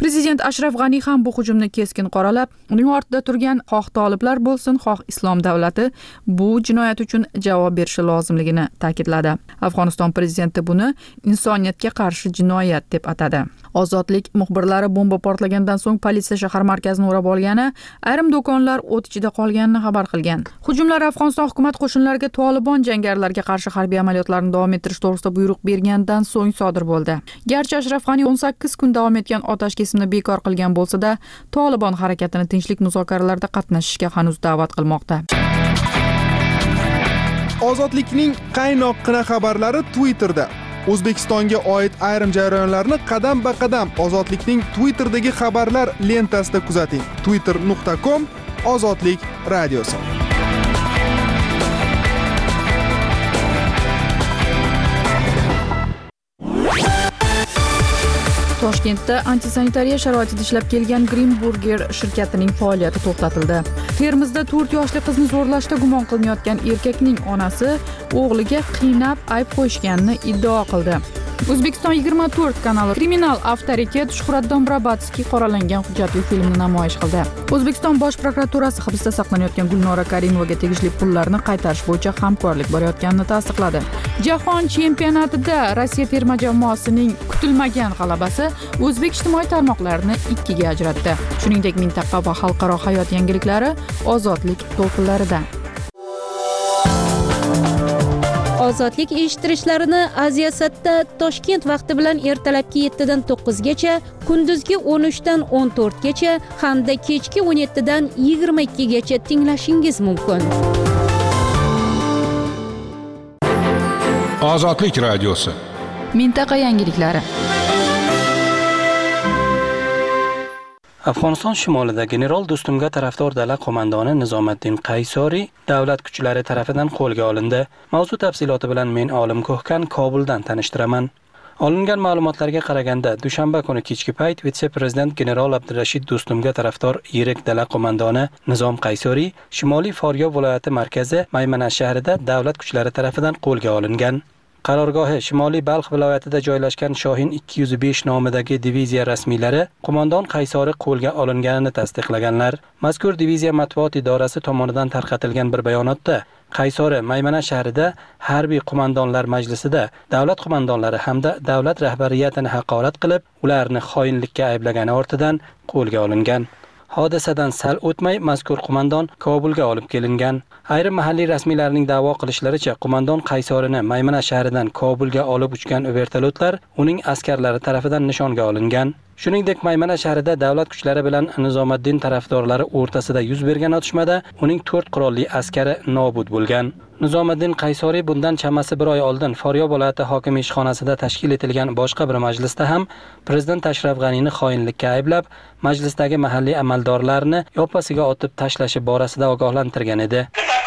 Speaker 5: Prezident Ashraf G'ani ham bu hujumni keskin qoralab, uning ortida turgan xoh toliblar bo'lsin, xoh islom davlati bu jinoyat uchun javob berishi lozimligini ta'kidladi. Afg'oniston prezidenti buni insoniyatga qarshi jinoyat deb atadi. Ozodlik muxbirlari bomba portlagandan so'ng politsiya shahar markazini o'rab olgani, ayrim do'konlar o't ichida qolganini xabar qilgan. Hujumlar Afg'oniston hukumat qo'shinlariga Tolibon jangarilarga qarshi harbiy amaliyotlarni davom ettirish to'g'risida buyruq bergandan so'ng sodir bo'ldi. Garchi Ashraf G'ani 18 kun davom etgan otash kesimni bekor qilgan bo'lsa-da, Tolibon harakatini tinchlik muzokaralarida qatnashishga hanuz da'vat qilmoqda.
Speaker 9: Ozodlikning qaynoqqina xabarlari Twitterda. O'zbekistonga oid ayrim jarayonlarni qadam-ba-qadam Ozodlikning Twitterdagi xabarlar lentasida kuzating. twitter.com/ozodlik radiosi.
Speaker 5: Toshkentda antisanitariya sharoitida ishlab kelgan Green Burger shirkatining faoliyati to'xtatildi. Termizda 4 yoshli qizni zo'rlashda gumon qilinayotgan erkakning onasi o'g'liga qiynab ayb qo'yishganini iddao qildi. O'zbekiston 24 kanali kriminal avtoritet Shuhrat Dombrabatskiy qoralangan hujjatli filmni namoyish qildi. O'zbekiston Bosh prokuraturasi hibsda saqlanayotgan Gulnora Karimovaga tegishli pullarni qaytarish bo'yicha hamkorlik borayotganini tasdiqladi. Jahon chempionatida Rossiya terma jamoasining kutilmagan g'alabasi o'zbek ijtimoiy tarmoqlarini ikkiga ajratdi. Shuningdek, mintaqa va xalqaro hayot yangiliklari ozodlik to'lqinlarida.
Speaker 11: Ozodlik eshittirishlarini Aziyasatda Toshkent vaqti bilan ertalabki 7 dan 9 gacha, kunduzgi 13 dan 14 gacha hamda kechki 17 dan 22 gacha tinglashingiz mumkin.
Speaker 4: Ozodlik radiosi.
Speaker 5: Mintaqa yangiliklari.
Speaker 16: Afg'oniston shimolida general Do'stumga tarafdor dala qo'mondoni Nizomiddin Qaysoriy davlat kuchlari tomonidan qo'lga olindi. Mavzu tafsiloti bilan men Olim Ko'hkan Kobuldan tanishtiraman. Olingan ma'lumotlarga qaraganda, dushanba kuni kechki payt vitse-prezident general Abdurashid Do'stumga tarafdor yirik dala qo'mondoni Nizom Qaysoriy Shimoliy Foryob viloyati markazi Maymana shahrida davlat kuchlari tomonidan qo'lga olingan. Qarorgohi Shimoliy Balx viloyatida joylashgan Shohin 205 nomidagi diviziya rasmiylari qo'mondon Qaysoriy qo'lga olinganini tasdiqlaganlar. Mazkur diviziya matbuot idorasi tomonidan tarqatilgan bir bayonotda Qaysoriy Maymana shahrida harbiy qo'mondonlar majlisida davlat qo'mondonlari hamda davlat rahbariyatini haqorat qilib, ularni xoinlikka ayblagani ortidan qo'lga olingan. Hodisadan sal o'tmay mazkur qo'mondon Kobulga olib kelingan. Ayrim mahalliy rasmiylarning da'vo qilishlaricha, qo'mondon Qaysorini Maymana shahridan Kobulga olib uchgan vertolyotlar uning askarlari tomonidan nishonga olingan. Shuningdek, Maymana shahrida davlat kuchlari bilan Nizomiddin tarafdorlari o'rtasida yuz bergan otishmada uning 4 qurolli askari nobud bo'lgan. Nizomiddin Qaysoriy bundan chamasi bir oy oldin Foryob viloyati hokimi ishxonasida tashkil etilgan boshqa bir majlisda ham prezident Ashraf G'anini xoinlikka ayblab, majlisdagi mahalliy amaldorlarni yoppasiga otib tashlashi borasida ogohlantirgan edi.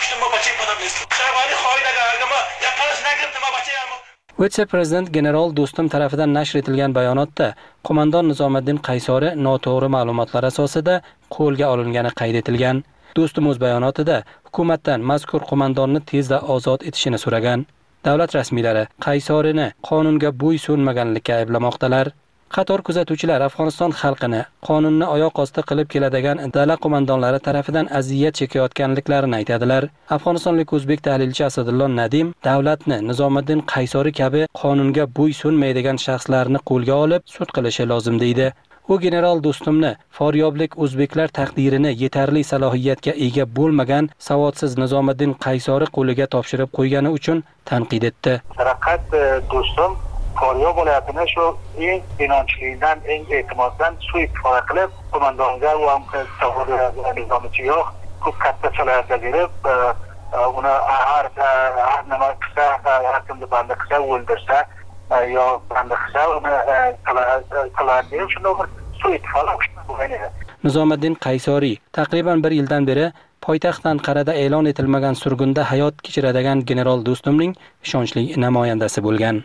Speaker 16: Vitse-prezident general Do'stum tomonidan nashr etilgan bayonotda qo'mondon Nizomiddin Qaysoriy noto'g'ri ma'lumotlar asosida qo'lga olingani qayd etilgan. Do'stum o'z bayonotida hukumatdan mazkur qo'mondonni tezda ozod etishini so'ragan. Davlat rasmiylari Qaysorini qonunga bo'ysunmaganlikka ayblamoqdalar. Qator kuzatuvchilar Afg'oniston xalqini qonunni oyoq osti qilib keladigan dala qo'mondonlari tomonidan aziyat chekayotganliklarini aytadilar. Afg'onistonlik o'zbek tahlilchi Asadullo Nadim davlatni Nizomiddin Qaysoriy kabi qonunga bo'ysunmaydigan shaxslarni qo'lga olib sud qilishi lozim deydi. U general Do'stumni Foryoblik o'zbeklar taqdirini yetarli salohiyatga ega bo'lmagan savodsiz Nizomiddin Qaysoriy qo'liga topshirib qo'ygani uchun tanqid etdi.
Speaker 17: Faqat Do'stum Foryob viloyatini shu eng inonchlidan, eng e'timoddan suiistifoda qilib, qo'mondonga u ham nizomichi yo'q, ko'p katta salohiyatlar berib, uni har nima qilsa, har kimni banda qilsa, o'ldirsa, yo banda qilsa, uni qiladi, shunday bir suiistifoda bo'lgan edi.
Speaker 16: Nizomiddin Qaysoriy taqriban 1 yildan beri poytaxt Anqarada e'lon etilmagan surgunda hayot kechiradigan general Do'stumning ishonchli namoyandasi bo'lgan.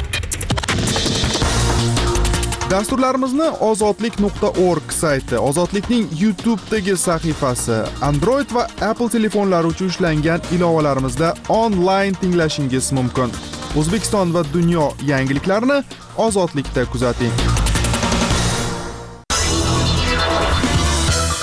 Speaker 9: Dasturlarimizni ozodlik.org sayti, Ozodlikning YouTube'dagi sahifasi, Android va Apple telefonlari uchun ishlangan ilovalarimizda onlayn tinglashingiz mumkin. O'zbekiston va dunyo yangiliklarini Ozodlikda kuzating.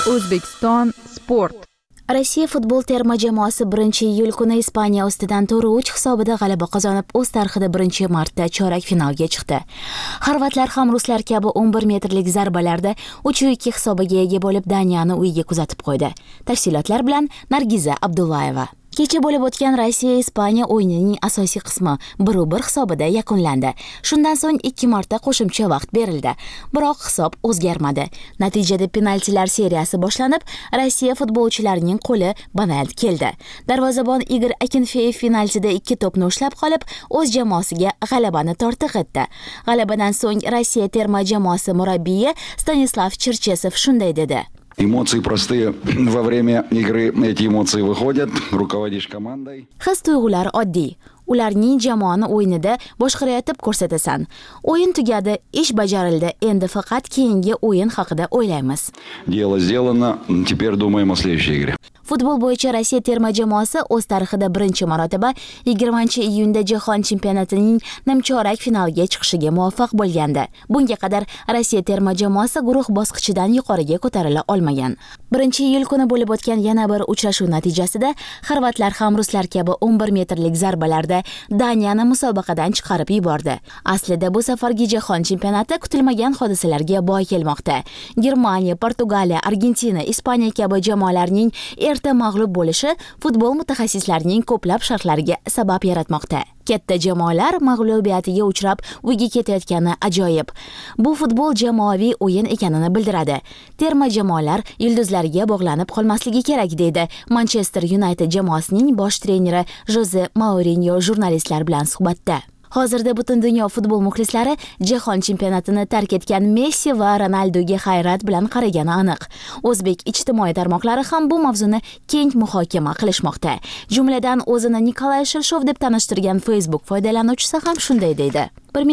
Speaker 5: O'zbekiston sport.
Speaker 18: Rossiya futbol terma jamoasi 1-iyul kuni Ispaniya ustidan 4-3 hisobida g'alaba qozonib, o'z tarixida 1-marta chorak finalga chiqdi. Xorvatlar ham ruslar kabi 11 metrlik zarbalarda 3-2 hisobiga ega bo'lib, Daniyani uyiga kuzatib qo'ydi. Tafsilotlar bilan Nargiza Abdullayeva. Kecha bo'lib o'tgan Rossiya-Ispaniya o'yinining asosiy qismi 1-1 hisobida yakunlandi. Shundan so'ng 2 marta qo'shimcha vaqt berildi. Biroq hisob o'zgarmadi. Natijada penaltilar seriyasi boshlanib, Rossiya futbolchilarining qo'li banand keldi. Darvozabon Igor Akinfeyev penaltida 2 to'pni ushlab qolib, o'z jamoasiga g'alabani tortiq etdi. G'alabadan so'ng Rossiya terma jamoasi murabbiyi Stanislav Cherchesov shunday dedi:
Speaker 19: Эмоции простые. Во время игры эти эмоции выходят. Руководишь командой.
Speaker 18: His-tuyg'ular oddiy. Ularning jamoani o'yinida boshqarayotib ko'rsatasan. O'yin tugadi, ish bajarildi. Endi faqat keyingi o'yin haqida o'ylaymiz.
Speaker 19: Дело сделано. Теперь думаем о следующей игре.
Speaker 18: Futbol bo'yicha Rossiya terma jamoasi o'z tarixida 1-marotaba 20-iyunda jahon chempionatining nimchorak finaliga chiqishiga muvaffaq bo'lgandi. Bunga qadar Rossiya terma jamoasi guruh bosqichidan yuqoriga ko'tarila olmagan. 1-iyul kuni bo'lib o'tgan yana bir uchrashuv natijasida xorvatlar ham ruslar kabi 11 metrlik zarbalarda Daniyani musobaqadan chiqarib yubordi. Aslida bu safargi jahon chempionati kutilmagan hodisalarga boy kelmoqda. Germaniya, Portugaliya, Argentina, Ispaniya kabi jamoalarning erta mag'lub bo'lishi futbol mutaxassislarining ko'plab sharhlariga sabab yaratmoqda. Katta jamoalar mag'lubiyatiga uchrab uyga ketayotgani ajoyib. Bu futbol jamoaviy o'yin ekanini bildiradi. Terma jamoalar yulduzlariga bog'lanib qolmasligi kerak deydi Manchester United jamoasining bosh treneri Jose Mourinho jurnalistlar bilan suhbatda. Hozirda butun dunyo futbol muxlislari jahon chempionatini tark etgan Messi va Ronaldoga hayrat bilan qaragani aniq. O'zbek ijtimoiy tarmoqlari ham bu mavzuni keng muhokama qilishmoqda. Jumladan o'zini Nikolay Shelshov deb tanishtirgan Facebook foydalanuvchisi ham shunday deydi: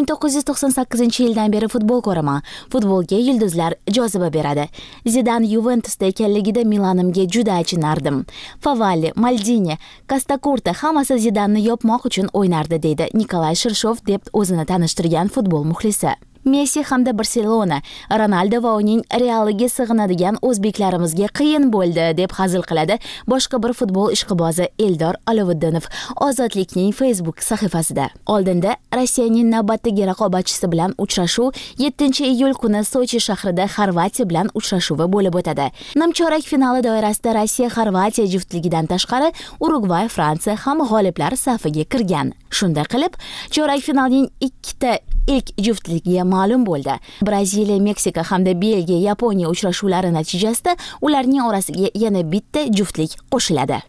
Speaker 18: 1998-yildan beri futbol ko'raman. Futbolga yulduzlar joziba beradi. Zidan Juventusda ekanligida Milanimga juda achinardim. Favalli, Maldini, Costa hammasi Zidanni yopmoq uchun o'ynardi deydi Nikolay Shelshov deb o'zini tanishtirgan futbol muxlisi. Messi hamda Barselona, Ronaldo va uning Realiga sig'inadigan o'zbeklarimizga qiyin bo'ldi deb hazil qiladi boshqa bir futbol ishqibozi Eldor Alovuddinov Ozodlikning Facebook sahifasida. Oldinda Rossiyaning navbatdagi raqobatchisi bilan uchrashuv 7-iyul kuni Sochi shahrida Xorvatiya bilan uchrashuvi bo'lib o'tadi. Nimchorak finali doirasida Rossiya Xorvatiya juftligidan tashqari Urugvay, Fransiya ham g'oliblar safiga kirgan. Shunday qilib, chorak finalning ikkita ilk juftligiga ma'lum bo'ldi. Braziliya, Meksika hamda Belgiya, Yaponiya uchrashuvlari natijasida ularning orasiga yana bitta juftlik qo'shiladi.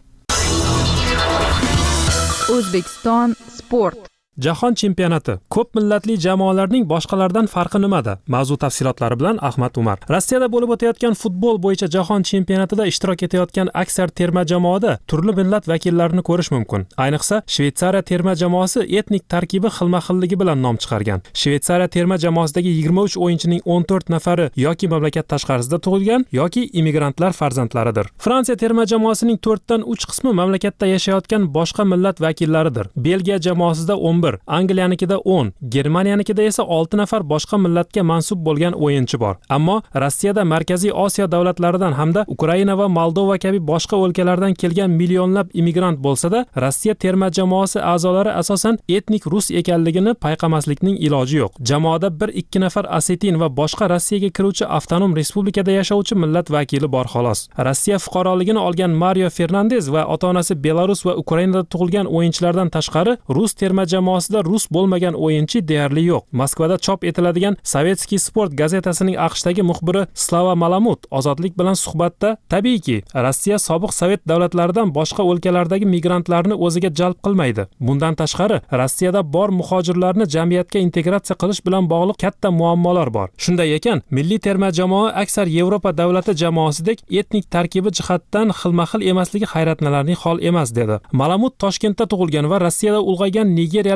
Speaker 5: O'zbekiston sport.
Speaker 15: Jahon chempionati. Ko'p millatli jamoalarning boshqalardan farqi nimada? Mavzu tafsilotlari bilan Ahmad Umar. Rossiyada bo'lib o'tayotgan futbol bo'yicha jahon chempionatida ishtirok etayotgan aksar terma jamoada turli millat vakillarini ko'rish mumkin. Ayniqsa, Shveysariya terma jamoasi etnik tarkibi xilma-xilligi bilan nom chiqargan. Shveysariya terma jamoasidagi 23 o'yinchining 14 nafari yoki mamlakat tashqarisida tug'ilgan yoki immigrantlar farzandlaridir. Fransiya terma jamoasining 4 dan 3 qismi mamlakatda yashayotgan boshqa millat vakillaridir. Belgiya jamoasida 11, Angliyanikida 10, Germaniyanikida esa 6 nafar boshqa millatga mansub bo'lgan o'yinchi bor. Ammo Rossiyada Markaziy Osiyo davlatlaridan hamda Ukraina va Moldova kabi boshqa o'lkalardan kelgan millionlab immigrant bo'lsa-da, Rossiya terma jamoasi a'zolari asosan etnik rus ekanligini payqamaslikning iloji yo'q. Jamoada 1-2 nafar Osetin va boshqa Rossiyaga kiruvchi avtonom respublikada yashovchi millat vakili bor xolos. Rossiya fuqaroligini olgan Mario Fernandez va ota-onasi Belarus va Ukrainada tug'ilgan o'yinchilardan tashqari rus terma jamoasida rus bo'lmagan o'yinchi deyarli yo'q. Moskvada chop etiladigan Sovetskiy sport gazetasining AQShdagi muxbiri Slava Malamut ozodlik bilan suhbatda tabiiyki Rossiya sobiq Sovet davlatlaridan boshqa o'lkalardagi migrantlarni o'ziga jalb qilmaydi. Bundan tashqari Rossiyada bor muhojirlarni jamiyatga integratsiya qilish bilan bog'liq katta muammolar bor. Shunday ekan, milliy terma jamoa aksar Yevropa davlati jamoasidek etnik tarkibi jihatdan xilma-xil emasligi hayratlanarli hol emas dedi. Malamut Toshkentda tug'ilgan va Rossiyada ulg'aygan nigeriyalik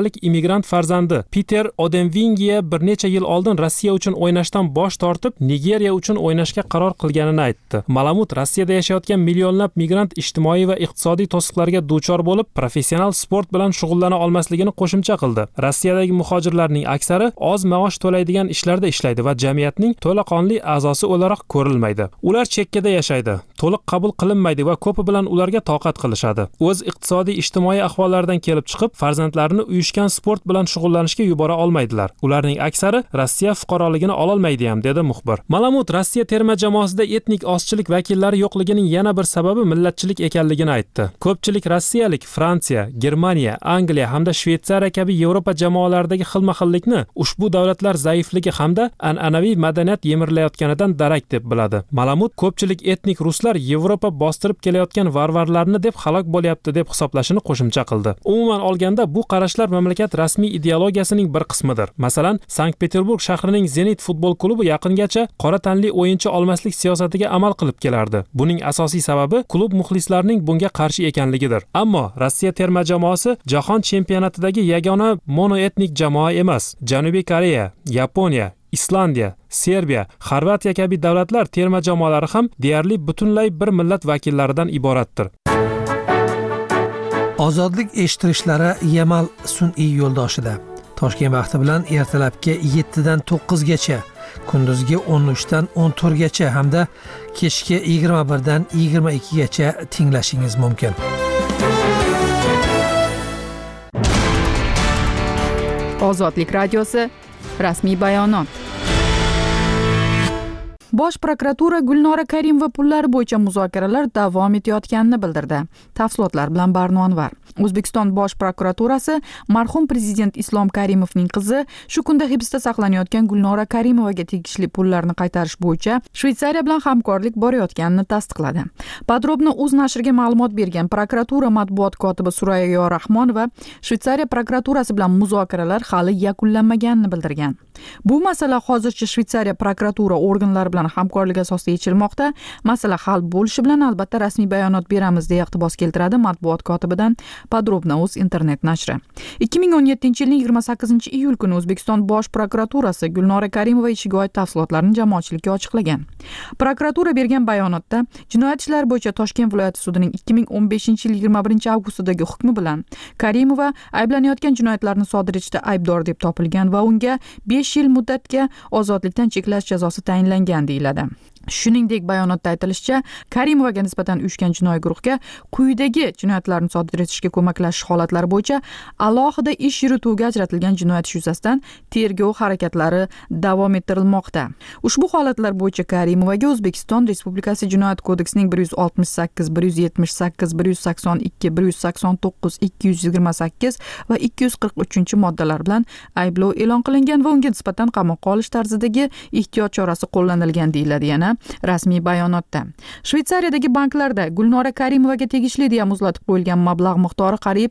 Speaker 15: rossiyalik immigrant farzandi Peter Odemvingiya bir necha yil oldin Rossiya uchun o'ynashdan bosh tortib, Nigeriya uchun o'ynashga qaror qilganini aytdi. Malamud Rossiyada yashayotgan millionlab migrant ijtimoiy va iqtisodiy to'siqlarga duchor bo'lib, professional sport bilan shug'ullana olmasligini qo'shimcha qildi. Rossiyadagi muhojirlarning aksari oz maosh to'laydigan ishlarda ishlaydi va jamiyatning to'laqonli a'zosi o'laroq ko'rilmaydi. Ular chekkada yashaydi, to'liq qabul qilinmaydi va ko'pi bilan ularga toqat qilishadi. O'z iqtisodiy ijtimoiy ahvollaridan kelib chiqib, farzandlarini uyushgan sport bilan shug'ullanishga yubora olmaydilar. Ularning aksari Rossiya fuqaroligini ololmaydi ham, dedi muxbir. Malamud Rossiya terma jamoasida etnik ozchilik vakillari yo'qligining yana bir sababi millatchilik ekanligini aytdi. Ko'pchilik rossiyalik Fransiya, Germaniya, Angliya hamda Shveysariya kabi Yevropa jamoalaridagi xilma-xillikni ushbu davlatlar zaifligi hamda an'anaviy madaniyat yemirilayotganidan darak deb biladi. Malamud ko'pchilik etnik ruslar Yevropa bostirib kelayotgan varvarlarni deb halok bo'lyapti deb hisoblashini qo'shimcha qildi. Umuman olganda bu qarashlar mamlakat rasmiy ideologiyasining bir qismidir. Masalan, Sankt-Peterburg shahrining Zenit futbol klubi yaqingacha qora tanli o'yinchi olmaslik siyosatiga amal qilib kelardi. Buning asosiy sababi klub muxlislarining bunga qarshi ekanligidir. Ammo Rossiya terma jamoasi jahon chempionatidagi yagona monoetnik jamoa emas. Janubiy Koreya, Yaponiya, Islandiya, Serbiya, Xorvatiya kabi davlatlar terma jamoalari ham deyarli butunlay bir millat vakillaridan iboratdir.
Speaker 20: Ozodlik eshittirishlari Yamal sun'iy yo'ldoshida. Toshkent vaqti bilan ertalabki 7 dan 9 gacha, kunduzgi 13 dan 14 gacha hamda kechki 21 dan 22 gacha tinglashingiz mumkin.
Speaker 5: Ozodlik radiosi rasmiy bayonot. Bosh prokuratura Gulnora Karimova pullari bo'yicha muzokaralar davom etayotganini bildirdi. Tafsilotlar bilan Barno Anvar. O'zbekiston Bosh prokuraturasi marhum prezident Islom Karimovning qizi shu kunda hibsda saqlanayotgan Gulnora Karimovaga tegishli pullarni qaytarish bo'yicha Shveysariya bilan hamkorlik borayotganini tasdiqladi. Podrobno Uz nashriga ma'lumot bergan prokuratura matbuot kotibi Surayyo Rahmonova Shveysariya prokuraturasi bilan muzokaralar hali yakunlanmaganini bildirgan. Bu masala hozircha Shveysariya prokuratura organlari bilan hamkorlik asosida yechilmoqda. Masala hal bo'lishi bilan albatta rasmiy bayonot beramiz deya iqtibos keltiradi matbuot kotibidan Podrobno Uz internet nashri. 2017-yilning 28-iyul kuni O'zbekiston Bosh prokuraturasi Gulnora Karimova ishiga oid tafsilotlarni jamoatchilikka ochiqlagan. Prokuratura bergan bayonotda jinoyat ishlari bo'yicha Toshkent viloyati sudining 2015-yil 21-avgustdagi hukmi bilan Karimova ayblanayotgan jinoyatlarni sodir etishda aybdor deb topilgan va unga 5 yil muddatga ozodlikdan cheklash jazosi tayinlangan deyiladi. Shuningdek, bayonotda aytilishicha, Karimovaga nisbatan uyushgan jinoiy guruhga quyidagi jinoyatlarni sodir etishga ko'maklashish holatlari bo'yicha alohida ish yurituviga ajratilgan jinoyat ishi yuzasidan tergov harakatlari davom ettirilmoqda. Ushbu holatlar bo'yicha Karimovaga O'zbekiston Respublikasi Jinoyat kodeksining 168, 178, 182, 189, 228 va 243-moddalar bilan ayblov e'lon qilingan va unga nisbatan qamoqqa olish tarzidagi ehtiyot chorasi qo'llanilgan deyiladi yana rasmiy bayonotda. Shveysariyadagi banklarda Gulnora Karimovaga tegishli deya muzlatib qo'yilgan mablag' miqdori qariyb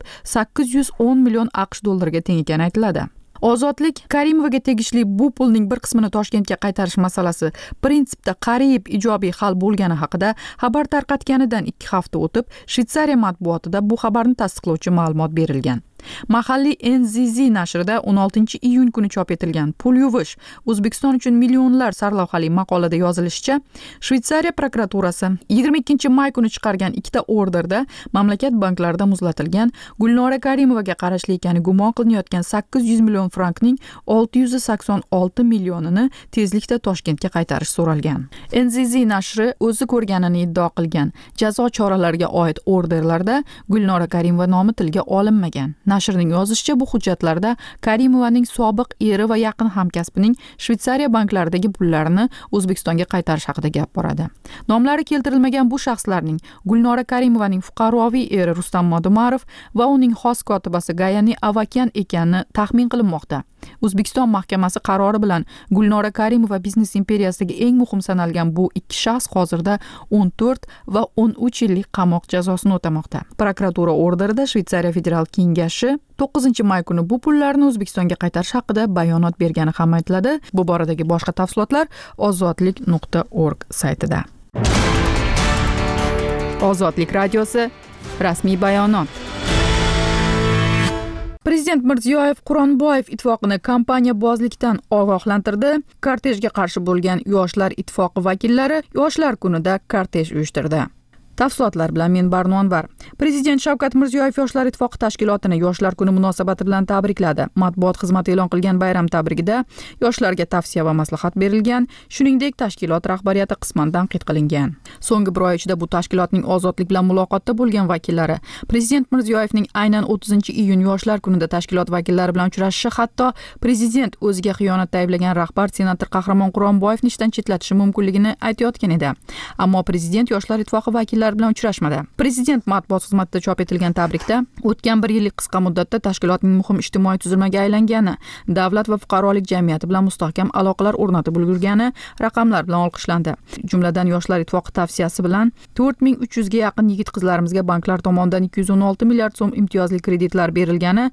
Speaker 5: 810 million AQSh dollariga teng ekani aytiladi. Ozodlik Karimovaga tegishli bu pulning bir qismini Toshkentga qaytarish masalasi prinsipda qariyb ijobiy hal bo'lgani haqida xabar tarqatganidan 2 hafta o'tib, Shveysariya matbuotida bu xabarni tasdiqlovchi ma'lumot berilgan. Mahalliy NZZ nashrida 16-iyun kuni chop etilgan Pul yuvish O'zbekiston uchun millionlar sarlavhali maqolada yozilishicha, Shveysariya prokuraturasi 22-may kuni chiqargan ikkita orderda mamlakat banklarida muzlatilgan Gulnora Karimovaga qarashli ekani gumon qilinayotgan 800 million frankning 686 millionini tezlikda Toshkentga qaytarish so'ralgan. NZZ nashri o'zi ko'rganini iddao qilgan jazo choralariga oid orderlarda Gulnora Karimova nomi tilga olinmagan. Nashrning yozishicha, bu hujjatlarda Karimovaning sobiq eri va yaqin hamkasbining Shveysariya banklaridagi pullarini O'zbekistonga qaytarish haqida gap boradi. Nomlari keltirilmagan bu shaxslarning Gulnora Karimovaning fuqaroviy eri Rustam Modumarov va uning xos kotibasi Gayani Avakyan ekani taxmin qilinmoqda. O'zbekiston mahkamasi qarori bilan Gulnora Karimova biznes imperiyasidagi eng muhim sanalgan bu ikki shaxs hozirda 14 va 13 yillik qamoq jazosini o'tamoqda. Prokuratura orderida Shveysariya federal kengashi 9-may kuni bu pullarni O'zbekistonga qaytarish haqida bayonot bergani ham aytiladi. Bu boradagi boshqa tafsilotlar ozodlik.org saytida. Ozodlik radiosi rasmiy bayonot. Prezident Mirziyoyev Quronboyev ittifoqini kompaniyabozlikdan ogohlantirdi. Kortejga qarshi bo'lgan Yoshlar ittifoqi vakillari Yoshlar kunida kortej uyushtirdi. Tafsilotlar bilan men Barnonvar. Prezident Shavkat Mirziyoyev Yoshlar ittifoqi tashkilotini Yoshlar kuni munosabati bilan tabrikladi. Matbuot xizmati e'lon qilgan bayram tabrigida yoshlarga tavsiya va maslahat berilgan, shuningdek tashkilot rahbariyati qisman tanqid qilingan. So'nggi bir oy ichida bu tashkilotning ozodlik bilan muloqotda bo'lgan vakillari Prezident Mirziyoyevning aynan 30-iyun Yoshlar kunida tashkilot vakillari bilan uchrashishi, hatto prezident o'ziga xiyonatda ayblagan rahbar senator Qahramon Quronboyevni ishdan chetlatishi mumkinligini aytayotgan edi. Ammo prezident Yoshlar ittifoqi vakillari bilan uchrashmadi. Prezident matbuot xizmatida chop etilgan tabrikda o'tgan bir yillik qisqa muddatda tashkilotning muhim ijtimoiy tuzilmaga aylangani, davlat va fuqarolik jamiyati bilan mustahkam aloqalar o'rnatib ulgurgani raqamlar bilan olqishlandi. Jumladan Yoshlar ittifoqi tavsiyasi bilan 4300 ga yaqin yigit-qizlarimizga banklar tomonidan 216 milliard so'm imtiyozli kreditlar berilgani,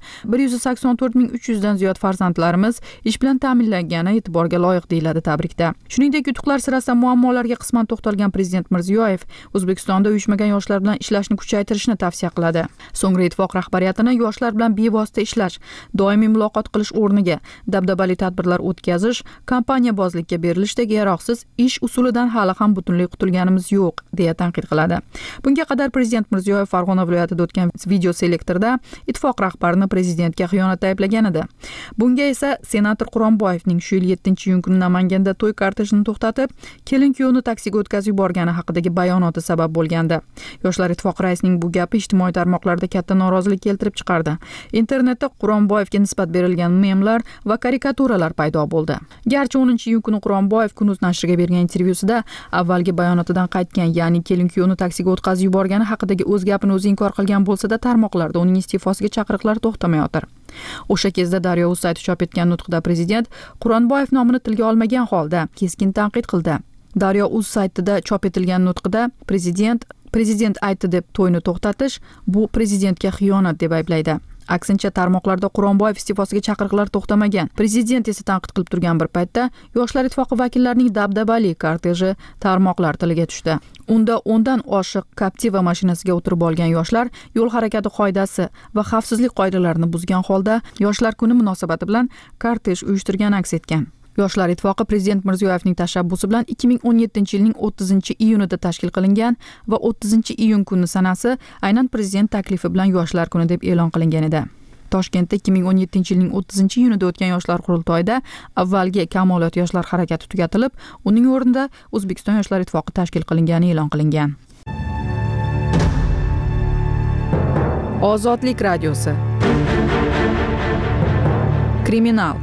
Speaker 5: 184300 dan ziyod farzandlarimiz ish bilan ta'minlangani e'tiborga loyiq deyiladi tabrikda. Shuningdek, yutuqlar sirasida muammolarga qisman to'xtalgan Prezident Mirziyoyev O'zbekistonda uyushmagan yoshlar bilan ishlashni kuchaytirishni tavsiya qiladi. So'ngra ittifoq rahbariyatini yoshlar bilan bevosita ishlash, doimiy muloqot qilish o'rniga dabdabali tadbirlar o'tkazish, kompaniyabozlikka berilishda yaroqsiz ish usulidan hali ham butunlay qutulganimiz yo'q, deya tanqid qiladi. Bunga qadar Prezident Mirziyoyev Farg'ona viloyatida o'tgan video selektorda ittifoq rahbarini prezidentga xiyonatda ayblagan edi. Bunga esa senator Quronboyevning shu yil 7-iyun kuni Namanganda to'y kortejini to'xtatib, kelin-kuyovni taksiga o'tkazib yuborgani haqidagi bayonoti sabab bo'lgandi. Yoshlar ittifoqi raisining bu gapi ijtimoiy tarmoqlarda katta norozilik keltirib chiqardi. Internetda Quronboyevga nisbat berilgan memlar va karikaturalar paydo bo'ldi. Garchi 10-iyun kuni Quronboyev Kunuz nashriga bergan intervyusida avvalgi bayonotidan qaytgan, ya'ni kelin-kuyovni taksiga o'tkazib yuborgani haqidagi o'z gapini o'zi inkor qilgan bo'lsa-da, tarmoqlarda uning iste'fosiga chaqiriqlar to'xtamayotir. O'sha kezda Daryo.uz sayti chop etgan nutqida prezident Quronboyev nomini tilga olmagan holda keskin tanqid qildi. Daryo.uz saytida chop etilgan nutqida prezident aytdi deb to'yni to'xtatish bu prezidentga xiyonat deb ayblaydi. Aksincha tarmoqlarda Quronboyev iste'fosiga chaqiriqlar to'xtamagan. Prezident esa tanqid qilib turgan bir paytda Yoshlar ittifoqi vakillarining dabdabali korteji tarmoqlar tiliga tushdi. Unda 10 dan oshiq Captiva mashinasiga o'tirib olgan yoshlar yo'l harakati qoidasi va xavfsizlik qoidalarini buzgan holda Yoshlar kuni munosabati bilan kortej uyushtirgani aks etgan. Yoshlar ittifoqi Prezident Mirziyoyevning tashabbusi bilan 2017-yilning 30-iyunida tashkil qilingan va 30-iyun kuni sanasi aynan prezident taklifi bilan Yoshlar kuni deb e'lon qilingan edi. Toshkentda 2017-yilning 30-iyunida o'tgan yoshlar qurultoyida avvalgi Kamolot yoshlar harakati tugatilib, uning o'rnida O'zbekiston Yoshlar ittifoqi tashkil qilingani e'lon qilingan. Ozodlik radiosi. Kriminal.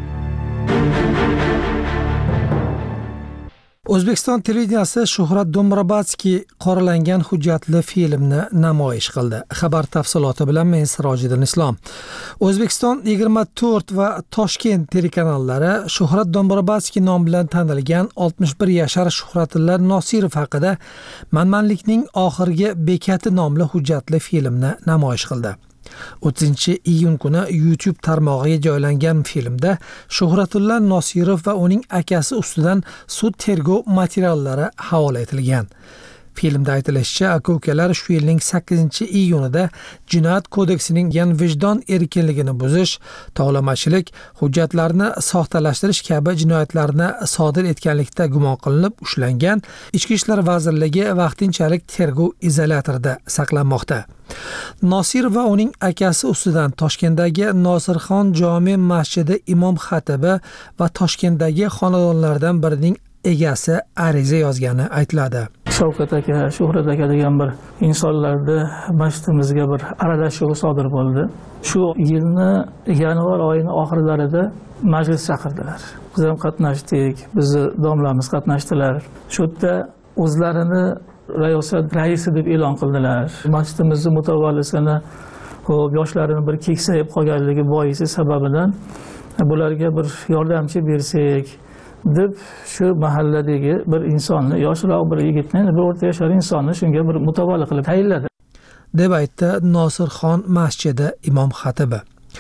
Speaker 20: O'zbekiston televideniyasi Shuhrat Do'mbrobadskiy qoralangan hujjatli filmni namoyish qildi. Xabar tafsiloti bilan men Sirojiddin Islom. O'zbekiston 24 va Toshkent telekanallari Shuhrat Do'mbrobadskiy nom bilan tanilgan 61 yashar Shuhratilla Nosirov haqida Manmanlikning oxirgi bekati nomli hujjatli filmni namoyish qildi. 30-iyun kuni YouTube tarmog'iga joylangan filmda Shuhratilla Nosirov va uning akasi ustidan sud tergov materiallari havola etilgan. Filmda aytilishicha, aka-ukalar shu yilning 8-iyunida Jinoyat kodeksining vijdon erkinligini buzish, tovlamachilik, hujjatlarni soxtalashtirish kabi jinoyatlarni sodir etganlikda gumon qilinib ushlangan. Ichki ishlar vazirligi vaqtinchalik tergov izolyatorida saqlanmoqda. Nosir va uning akasi ustidan Toshkentdagi Nosirxon jome masjidi imom xatibi va Toshkentdagi xonadonlardan birining egasi ariza yozgani aytiladi.
Speaker 21: Shavkat aka, Shuhrat aka degan bir insonlarda masjidimizga bir aralashuv sodir bo'ldi. Shu yilni yanvar oyining oxirlarida majlis chaqirdilar. Biz ham qatnashdik, bizni domlamiz qatnashdilar. Shu yerda o'zlarini rayosat raisi deb e'lon qildilar. Masjidimizning mutavallisini yoshlarini bir keksayib qolganligi boisi sababidan bularga bir yordamchi bersak deb shu mahalladagi bir insonni, yoshroq bir yigitni, bir o'rta yashar insonni shunga bir mutavalli qilib tayinladi,
Speaker 20: deb aytdi Nosirxon masjidi imom xatibi.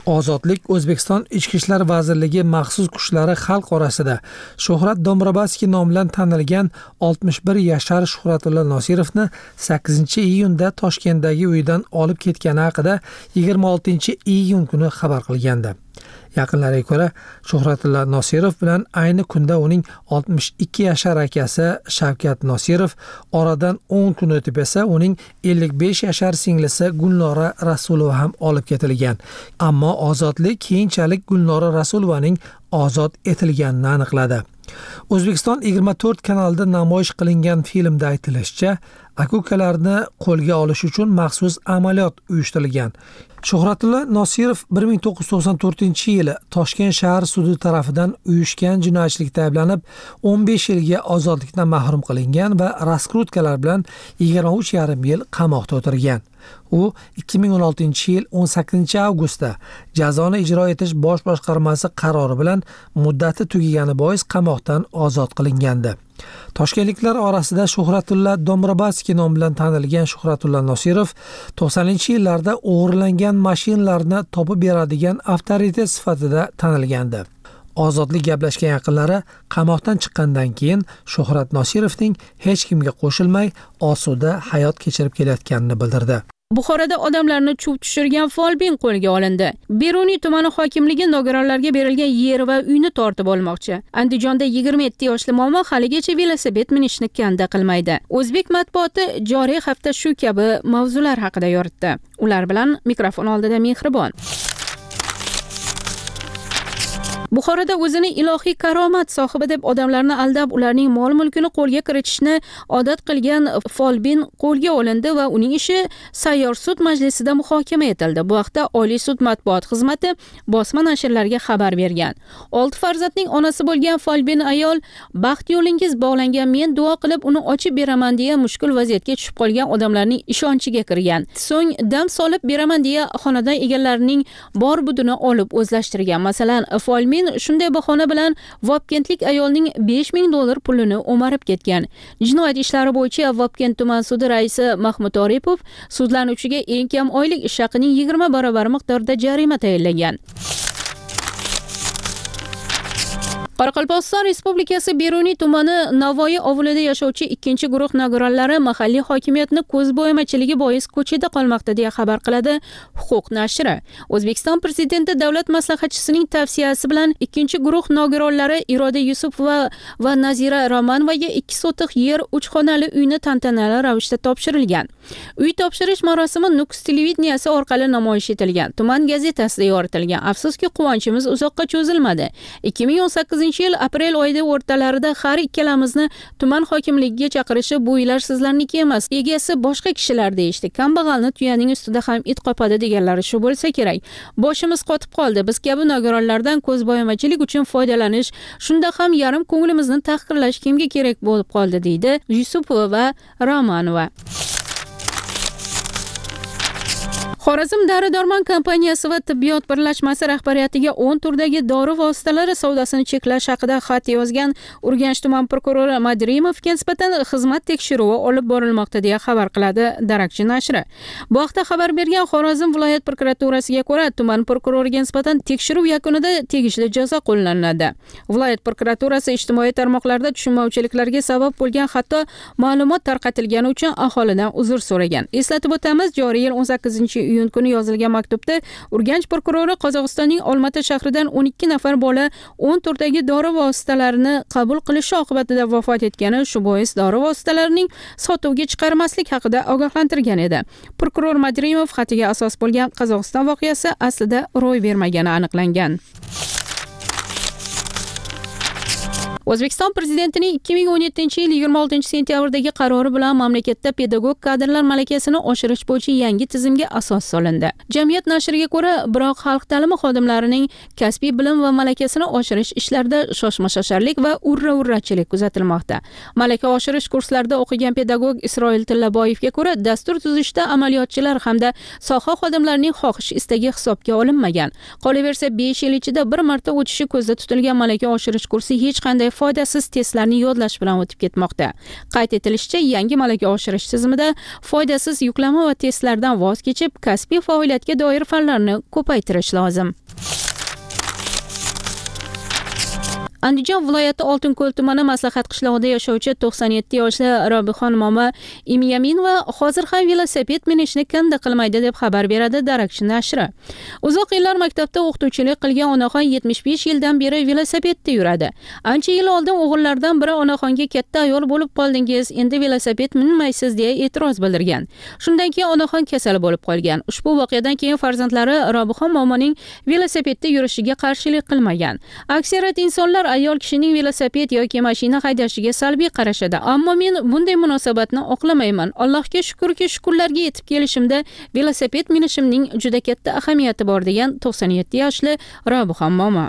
Speaker 20: Ozodlik O'zbekiston Ichki ishlar vazirligi maxsus kuchlari xalq orasida Shuhrat Domrobaskiy nomi bilan tanilgan 61 yashar Shuhratulla Nosirovni 8-iyunda Toshkentdagi uyidan olib ketgani haqida 26-iyun kuni xabar qilgandi. Yaqinlariga ko'ra, Shuhratulla Nosirov bilan ayni kunda uning 62 yashar akasi Shavkat Nosirov, oradan 10 kun o'tib esa uning 55 yashar singlisi Gulnora Rasulova ham olib ketilgan. Ammo Ozodlik keyinchalik Gulnora Rasulovaning ozod etilganini aniqladi. O'zbekiston 24 kanalida namoyish qilingan filmda aytilishicha, akukalarni qo'lga olish uchun maxsus amaliyot uyushtirilgan. Shuhratulla Nosirov 1994-yili Toshkent shahar sudi tarafidan uyushgan jinoyatchilikda ayblanib 15 yilga ozodlikdan mahrum qilingan va raskrutkalar bilan 23,5 yil qamoqda o'tirgan. U 2016-yil 18-avgustda jazoni ijro etish bosh boshqarmasi qarori bilan muddati tugagani bois qamoqdan ozod qilingandi. Toshkentliklar orasida Shuhratulla Domrobaskiy nomi bilan tanilgan Shuhratulla Nosirov 90-yillarda o'g'irlangan mashinalarni topib beradigan avtoritet sifatida tanilgandi. Ozodlik gaplashgan yaqinlari qamoqdan chiqqandan keyin Shuhrat Nosirovning hech kimga qo'shilmay osuda hayot kechirib kelayotganini bildirdi.
Speaker 11: Buxoroda odamlarni chuv tushirgan folbin qo'lga olindi. Beruniy tumani hokimligi nogironlarga berilgan yer va uyni tortib olmoqchi. Andijonda 27 yoshli momo haligacha velosiped minishni kanda qilmaydi. O'zbek matbuoti joriy hafta shu kabi mavzular haqida yoritdi. Ular bilan mikrofon oldida Mehribon. Buxoroda o'zini ilohiy karomat sohibi deb odamlarni aldab, ularning mol-mulkini qo'lga kiritishni odat qilgan folbin qo'lga olindi va uning ishi sayyor sud majlisida muhokama etildi. Bu haqda Oliy sud matbuot xizmati bosma nashrlarga xabar bergan. 6 farzandning onasi bo'lgan folbin ayol, baxt yo'lingiz bog'langan, men duo qilib uni ochib beraman deya mushkul vaziyatga tushib qolgan odamlarning ishonchiga kirgan. So'ng dam solib beraman deya xonadon egalarining bor budini olib o'zlashtirgan. Masalan, folbin shunday bahona bilan Vobkentlik ayolning $5,000 pulini o'marib ketgan. Jinoyat ishlari bo'yicha Vobkent tuman sudi raisi Mahmud Oripov sudlanuvchiga eng kam oylik ish haqining 20 barobar miqdorda jarima tayinlagan. Qoraqalpog'iston Respublikasi Beruniy tumani Navoiy ovulida yashovchi 2-guruh nogironlari mahalliy hokimiyatni ko'zbo'yamachiligi bois ko'chada qolmoqda deya xabar qiladi Huquq nashri. O'zbekiston prezidenti davlat maslahatchisining tavsiyasi bilan 2-guruh nogironlari Iroda Yusupova va Nazira Romanovaga 2 sotix yer 3 xonali uyni tantanali ravishda topshirilgan. Uy topshirish marosimi Nukus televideniyasi orqali namoyish etilgan. Tuman gazetasida yoritilgan. Afsuski, quvonchimiz uzoqqa cho'zilmadi. 2018-yil aprel oyida o'rtalarida har ikkalamizni tuman hokimligiga chaqirishi bu uylar sizlarniki emas, egasi boshqa kishilar deyishdi. Kambag'alni tuyaning ustida ham it qopadi deganlari shu bo'lsa kerak. Boshimiz qotib qoldi. Biz kabi nogironlardan ko'zbo'yamachilik uchun foydalanish, shunda ham yarim ko'nglimizni tahqirlash kimga kerak bo'lib qoldi, deydi Yusupova va Romanova. Xorazm Dori-Dormon kompaniyasi va tibbiyot birlashmasi rahbariyatiga 10 turdagi dori vositalari savdosini cheklash haqida xat yozgan Urganch tuman prokurori Madrimovga nisbatan xizmat tekshiruvi olib borilmoqda deya xabar qiladi Darakchi nashri. Bu haqda xabar bergan Xorazm viloyat prokuraturasiga ko'ra, tuman prokuroriga nisbatan tekshiruv yakunida tegishli jazo qo'llaniladi. Viloyat prokuraturasi ijtimoiy tarmoqlarda tushunmovchiliklarga sabab bo'lgan, hatto ma'lumot tarqatilgani uchun aholidan uzr so'ragan. Eslatib o'tamiz, joriy yil 18 iyun kuni yozilgan maktubda Urganch prokurori Qozog'istonning Olmata shahridan 12 nafar bola 10 turdagi dori vositalarini qabul qilishi oqibatida vafot etgani, shu bois dori vositalarining sotuvga chiqarmaslik haqida ogohlantirgan edi. Prokuror Madrimov xatiga asos bo'lgan Qozog'iston voqeasi aslida ro'y bermagani aniqlangan. O'zbekiston prezidentining 2017-yil 26-sentyabrdagi qarori bilan mamlakatda pedagog kadrlar malakasini oshirish bo'yicha yangi tizimga asos solindi. Jamiyat nashriga ko'ra, biroq xalq ta'limi xodimlarining kasbiy bilim va malakasini oshirish ishlarida shoshma-shosharlik va urra-urrachilik kuzatilmoqda. Malaka oshirish kurslarida o'qigan pedagog Isroil Tillaboyevga ko'ra, dastur tuzishda amaliyotchilar hamda soha xodimlarining xohish istagi hisobga olinmagan. Qolaversa, 5 yil ichida bir marta o'tishi ko'zda tutilgan malaka oshirish kursi hech qanday foydasiz testlarni yodlash bilan o'tib ketmoqda. Qayd etilishicha, yangi malaka oshirish tizimida foydasiz yuklama va testlardan voz kechib, kasbiy faoliyatga doir fanlarni ko'paytirish lozim. Andijon viloyati Oltinko'l tumani maslahat qishlog'ida yashovchi 97 yoshli Robixon momo Imyaminova hozir ham velosiped minishni kanda qilmaydi deb xabar beradi Darakchi nashri. Uzoq yillar maktabda o'qituvchilik qilgan onaxon 75 yildan beri velosipedda yuradi. Ancha yil oldin o'g'illardan biri onaxonga katta ayol bo'lib qoldingiz, endi velosiped minmaysiz deya e'tiroz bildirgan. Shundan keyin onaxon kasal bo'lib qolgan. Ushbu voqeadan keyin farzandlari Robixon momoning velosipedda yurishiga qarshilik qilmagan. Aksariyat insonlar ayol kishining velosiped yoki mashina haydashiga salbiy qarashadi. Ammo men bunday munosabatni oqlamayman. Allohga shukrki, shukurlarga yetib kelishimda velosiped minishimning juda katta ahamiyati bor degan 97 yoshli Robixon momo.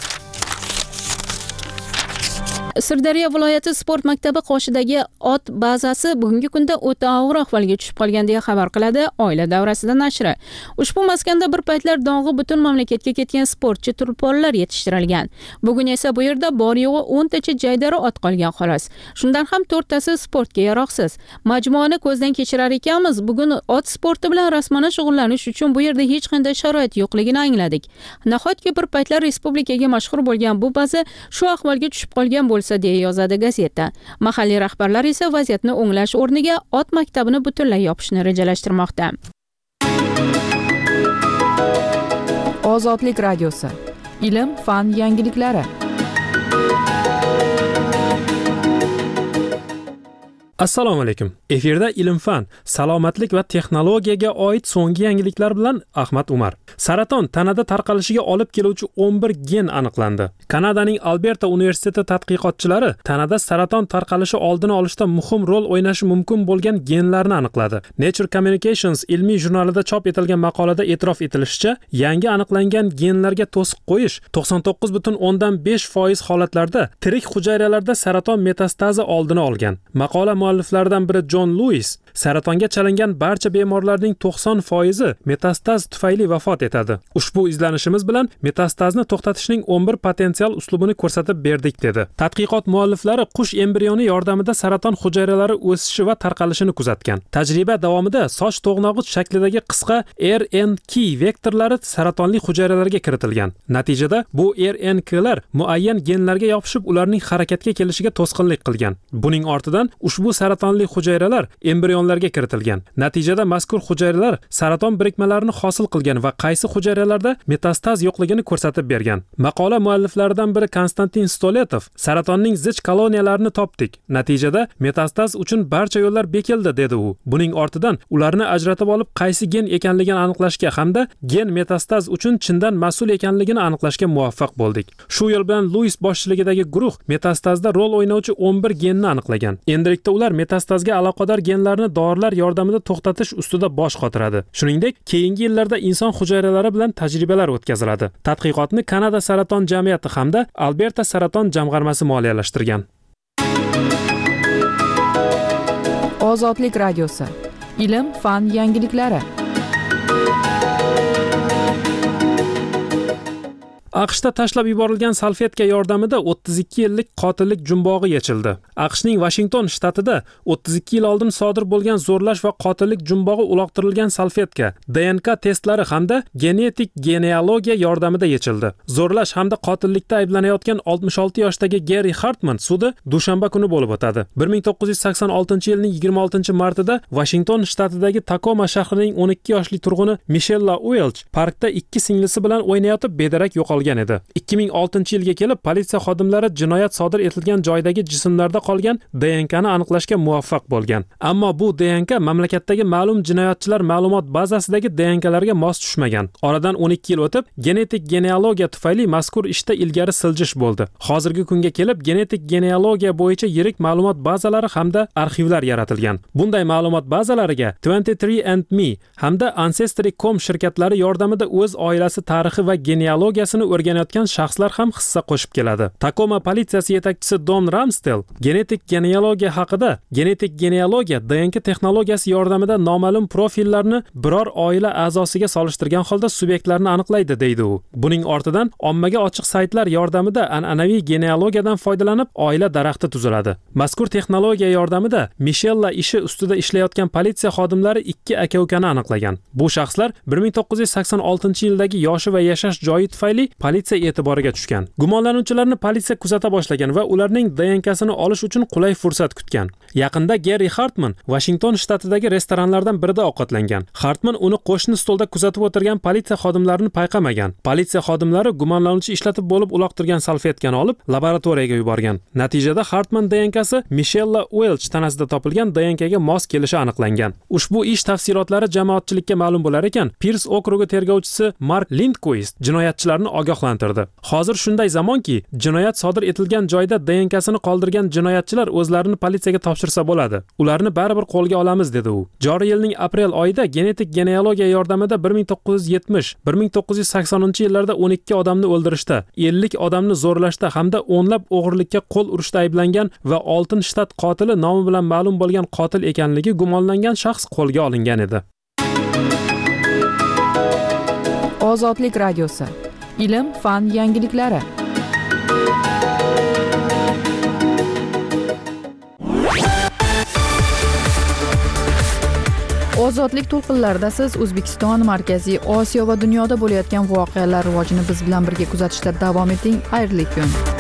Speaker 11: Sirdaryo viloyati sport maktabi qoshidagi ot bazasi bugungi kunda o'ta og'ir ahvolga tushib qolgan deya xabar qiladi Oila davrasida nashri. Ushbu maskanda bir paytlar dong'i butun mamlakatga ketgan sportchi tulponlar yetishtirilgan. Bugun esa bu yerda bor yo'g'i 10 tacha jaydari ot qolgan xolos. Shundan ham 4 tasi sportga yaroqsiz. Majmuani ko'zdan kechirar ekanmiz. Bugun ot sporti bilan rasmana shug'ullanish uchun bu yerda hech qanday sharoit yo'qligini angladik. Nahotki bir paytlar respublikaga mashhur bo'lgan bu baza shu ahvolga tushib qolgan bo'lsa deya yozadi gazeta. Mahalliy rahbarlar esa vaziyatni o'nglash o'rniga ot maktabini butunlay yopishni rejalashtirmoqda.
Speaker 5: Ozodlik radiosi. Ilm, fan yangiliklari.
Speaker 15: Assalomu alaykum. Efirda ilm-fan, salomatlik va texnologiyaga oid so'nggi yangiliklar bilan Ahmad Umar. Saraton tanada tarqalishiga olib keluvchi 11 gen aniqlandi. Kanadaning Alberta universiteti tadqiqotchilari tanada saraton tarqalishi oldini olishda muhim rol o'ynashi mumkin bo'lgan genlarni aniqladi. Nature Communications ilmiy jurnalida chop etilgan maqolada e'tirof etilishicha, yangi aniqlangan genlarga to'siq qo'yish 99.5% holatlarda tirik hujayralarda saraton metastazi oldini olgan. Maqola mualliflaridan biri John Lewis saratonga chalingan barcha bemorlarning 90% metastaz tufayli vafot etadi. Ushbu izlanishimiz bilan metastazni to'xtatishning 11 potensial uslubini ko'rsatib berdik dedi. Tadqiqot mualliflari qush embrioni yordamida saraton hujayralari o'sishi va tarqalishini kuzatgan. Tajriba davomida soch to'g'nog'ich shaklidagi qisqa RNK vektorlari saratonli hujayralarga kiritilgan. Natijada bu RNKlar muayyan genlarga yopishib, ularning harakatga kelishiga to'sqinlik qilgan. Buning ortidan ushbu saratonli hujayralar embrionlarga kiritilgan. Natijada mazkur hujayralar saraton birikmalarini hosil qilgan va qaysi hujayralarda metastaz yo'qligini ko'rsatib bergan. Maqola mualliflaridan biri Konstantin Stoletov saratonning zich koloniyalarini topdik. Natijada metastaz uchun barcha yo'llar bekildi dedi u. Buning ortidan ularni ajratib olib qaysi gen ekanligini aniqlashga hamda gen metastaz uchun chindan mas'ul ekanligini aniqlashga muvaffaq bo'ldik. Shu yo'l bilan Lewis boshchiligidagi guruh metastazda rol o'ynovchi 11 genni aniqlagan. Endilikda ular metastazga aloqador genlarni dorilar yordamida to'xtatish ustida bosh qotiradi. Shuningdek, keyingi yillarda inson hujayralari bilan tajribalar o'tkaziladi. Tadqiqotni Kanada saraton jamiyati hamda Alberta saraton jamg'armasi moliyalashtirgan.
Speaker 5: Ozodlik radiosi. Ilm, fan yangiliklari.
Speaker 15: AQShda tashlab yuborilgan salfetka yordamida 32 yillik qotillik jumbog'i yechildi. AQShning Washington shtatida 32 yil oldin sodir bo'lgan zo'rlash va qotillik jumbog'i uloqtirilgan salfetka DNK testlari hamda genetik genealogiya yordamida yechildi. Zo'rlash hamda qotillikda ayblanayotgan 66 yoshdagi Gary Hartman sudi dushanba kuni bo'lib o'tadi. 1986-yilning 26-martida Washington shtatidagi Tacoma shahrining 12 yoshli turg'uni Michelle Welch parkda ikki singlisi bilan o'ynayotib bedarak yo'qolgan edi. 2006-yilga kelib politsiya xodimlari jinoyat sodir etilgan joydagi jismlarda qolgan DNKni aniqlashga muvaffaq bo'lgan. Ammo bu DNK mamlakatdagi ma'lum jinoyatchilar ma'lumot bazasidagi DNKlarga mos tushmagan. Oradan 12 yil o'tib, genetik genealogiya tufayli mazkur ishda ilgari siljish bo'ldi. Hozirgi kunga kelib genetik genealogiya bo'yicha yirik ma'lumot bazalari hamda arxivlar yaratilgan. Bunday ma'lumot bazalariga 23andMe hamda Ancestry.com shirkatlari yordamida o'z oilasi tarixi va genealogiyasini o'rganayotgan shaxslar ham hissa qo'shib keladi. Takoma politsiyasi yetakchisi Don Ramsdell genetik genealogiya haqida genetik genealogiya DNK texnologiyasi yordamida noma'lum profillarni biror oila a'zosiga solishtirgan holda subyektlarni aniqlaydi deydi u. Buning ortidan ommaga ochiq saytlar yordamida an'anaviy genealogiyadan foydalanib oila daraxti tuziladi. Mazkur texnologiya yordamida Mishella ishi ustida ishlayotgan politsiya xodimlari ikki aka-ukani aniqlagan. Bu shaxslar 1986-yildagi yoshi va yashash joyi tufayli politsiya e'tiboriga tushgan. Gumonlanuvchilarni politsiya kuzata boshlagan va ularning DNKsini olish uchun qulay fursat kutgan. Yaqinda Geri Hartman Washington shtatidagi restoranlardan birida ovqatlangan. Hartman uni qo'shni stolda kuzatib o'tirgan politsiya xodimlarini payqamagan. Politsiya xodimlari gumonlanuvchi ishlatib bo'lib uloqtirgan salfetkani olib laboratoriyaga yuborgan. Natijada Hartman DNKsi Mishella Welch tanasida topilgan DNKga mos kelishi aniqlangan. Ushbu ish tafsilotlari jamoatchilikka ma'lum bo'lar ekan, Pirs okrugi tergovchisi Mark Lindquist jinoyatchilarni ogohlantirdi. Hozir shunday zamonki, jinoyat sodir etilgan joyda DNKsini qoldirgan jinoyatchilar o'zlarini politsiyaga topshirsa bo'ladi. Ularni baribir qo'lga olamiz dedi u. Joriy yilning aprel oyida genetik genealogiya yordamida 1970-1980-yillarda 12 odamni o'ldirishda, 50 odamni zo'rlashda hamda o'nlab o'g'irlikka qo'l urishda ayblangan va oltin shtat qotili nomi bilan ma'lum bo'lgan qotil ekanligi gumonlangan shaxs qo'lga olingan edi.
Speaker 5: Ozodlik radiosi. Ilm, fan yangiliklari. Ozodlik to'lqinlarida siz O'zbekiston, Markaziy Osiyo va dunyoda bo'layotgan voqealar rivojini biz bilan birga kuzatishda davom eting. Xayrli kun.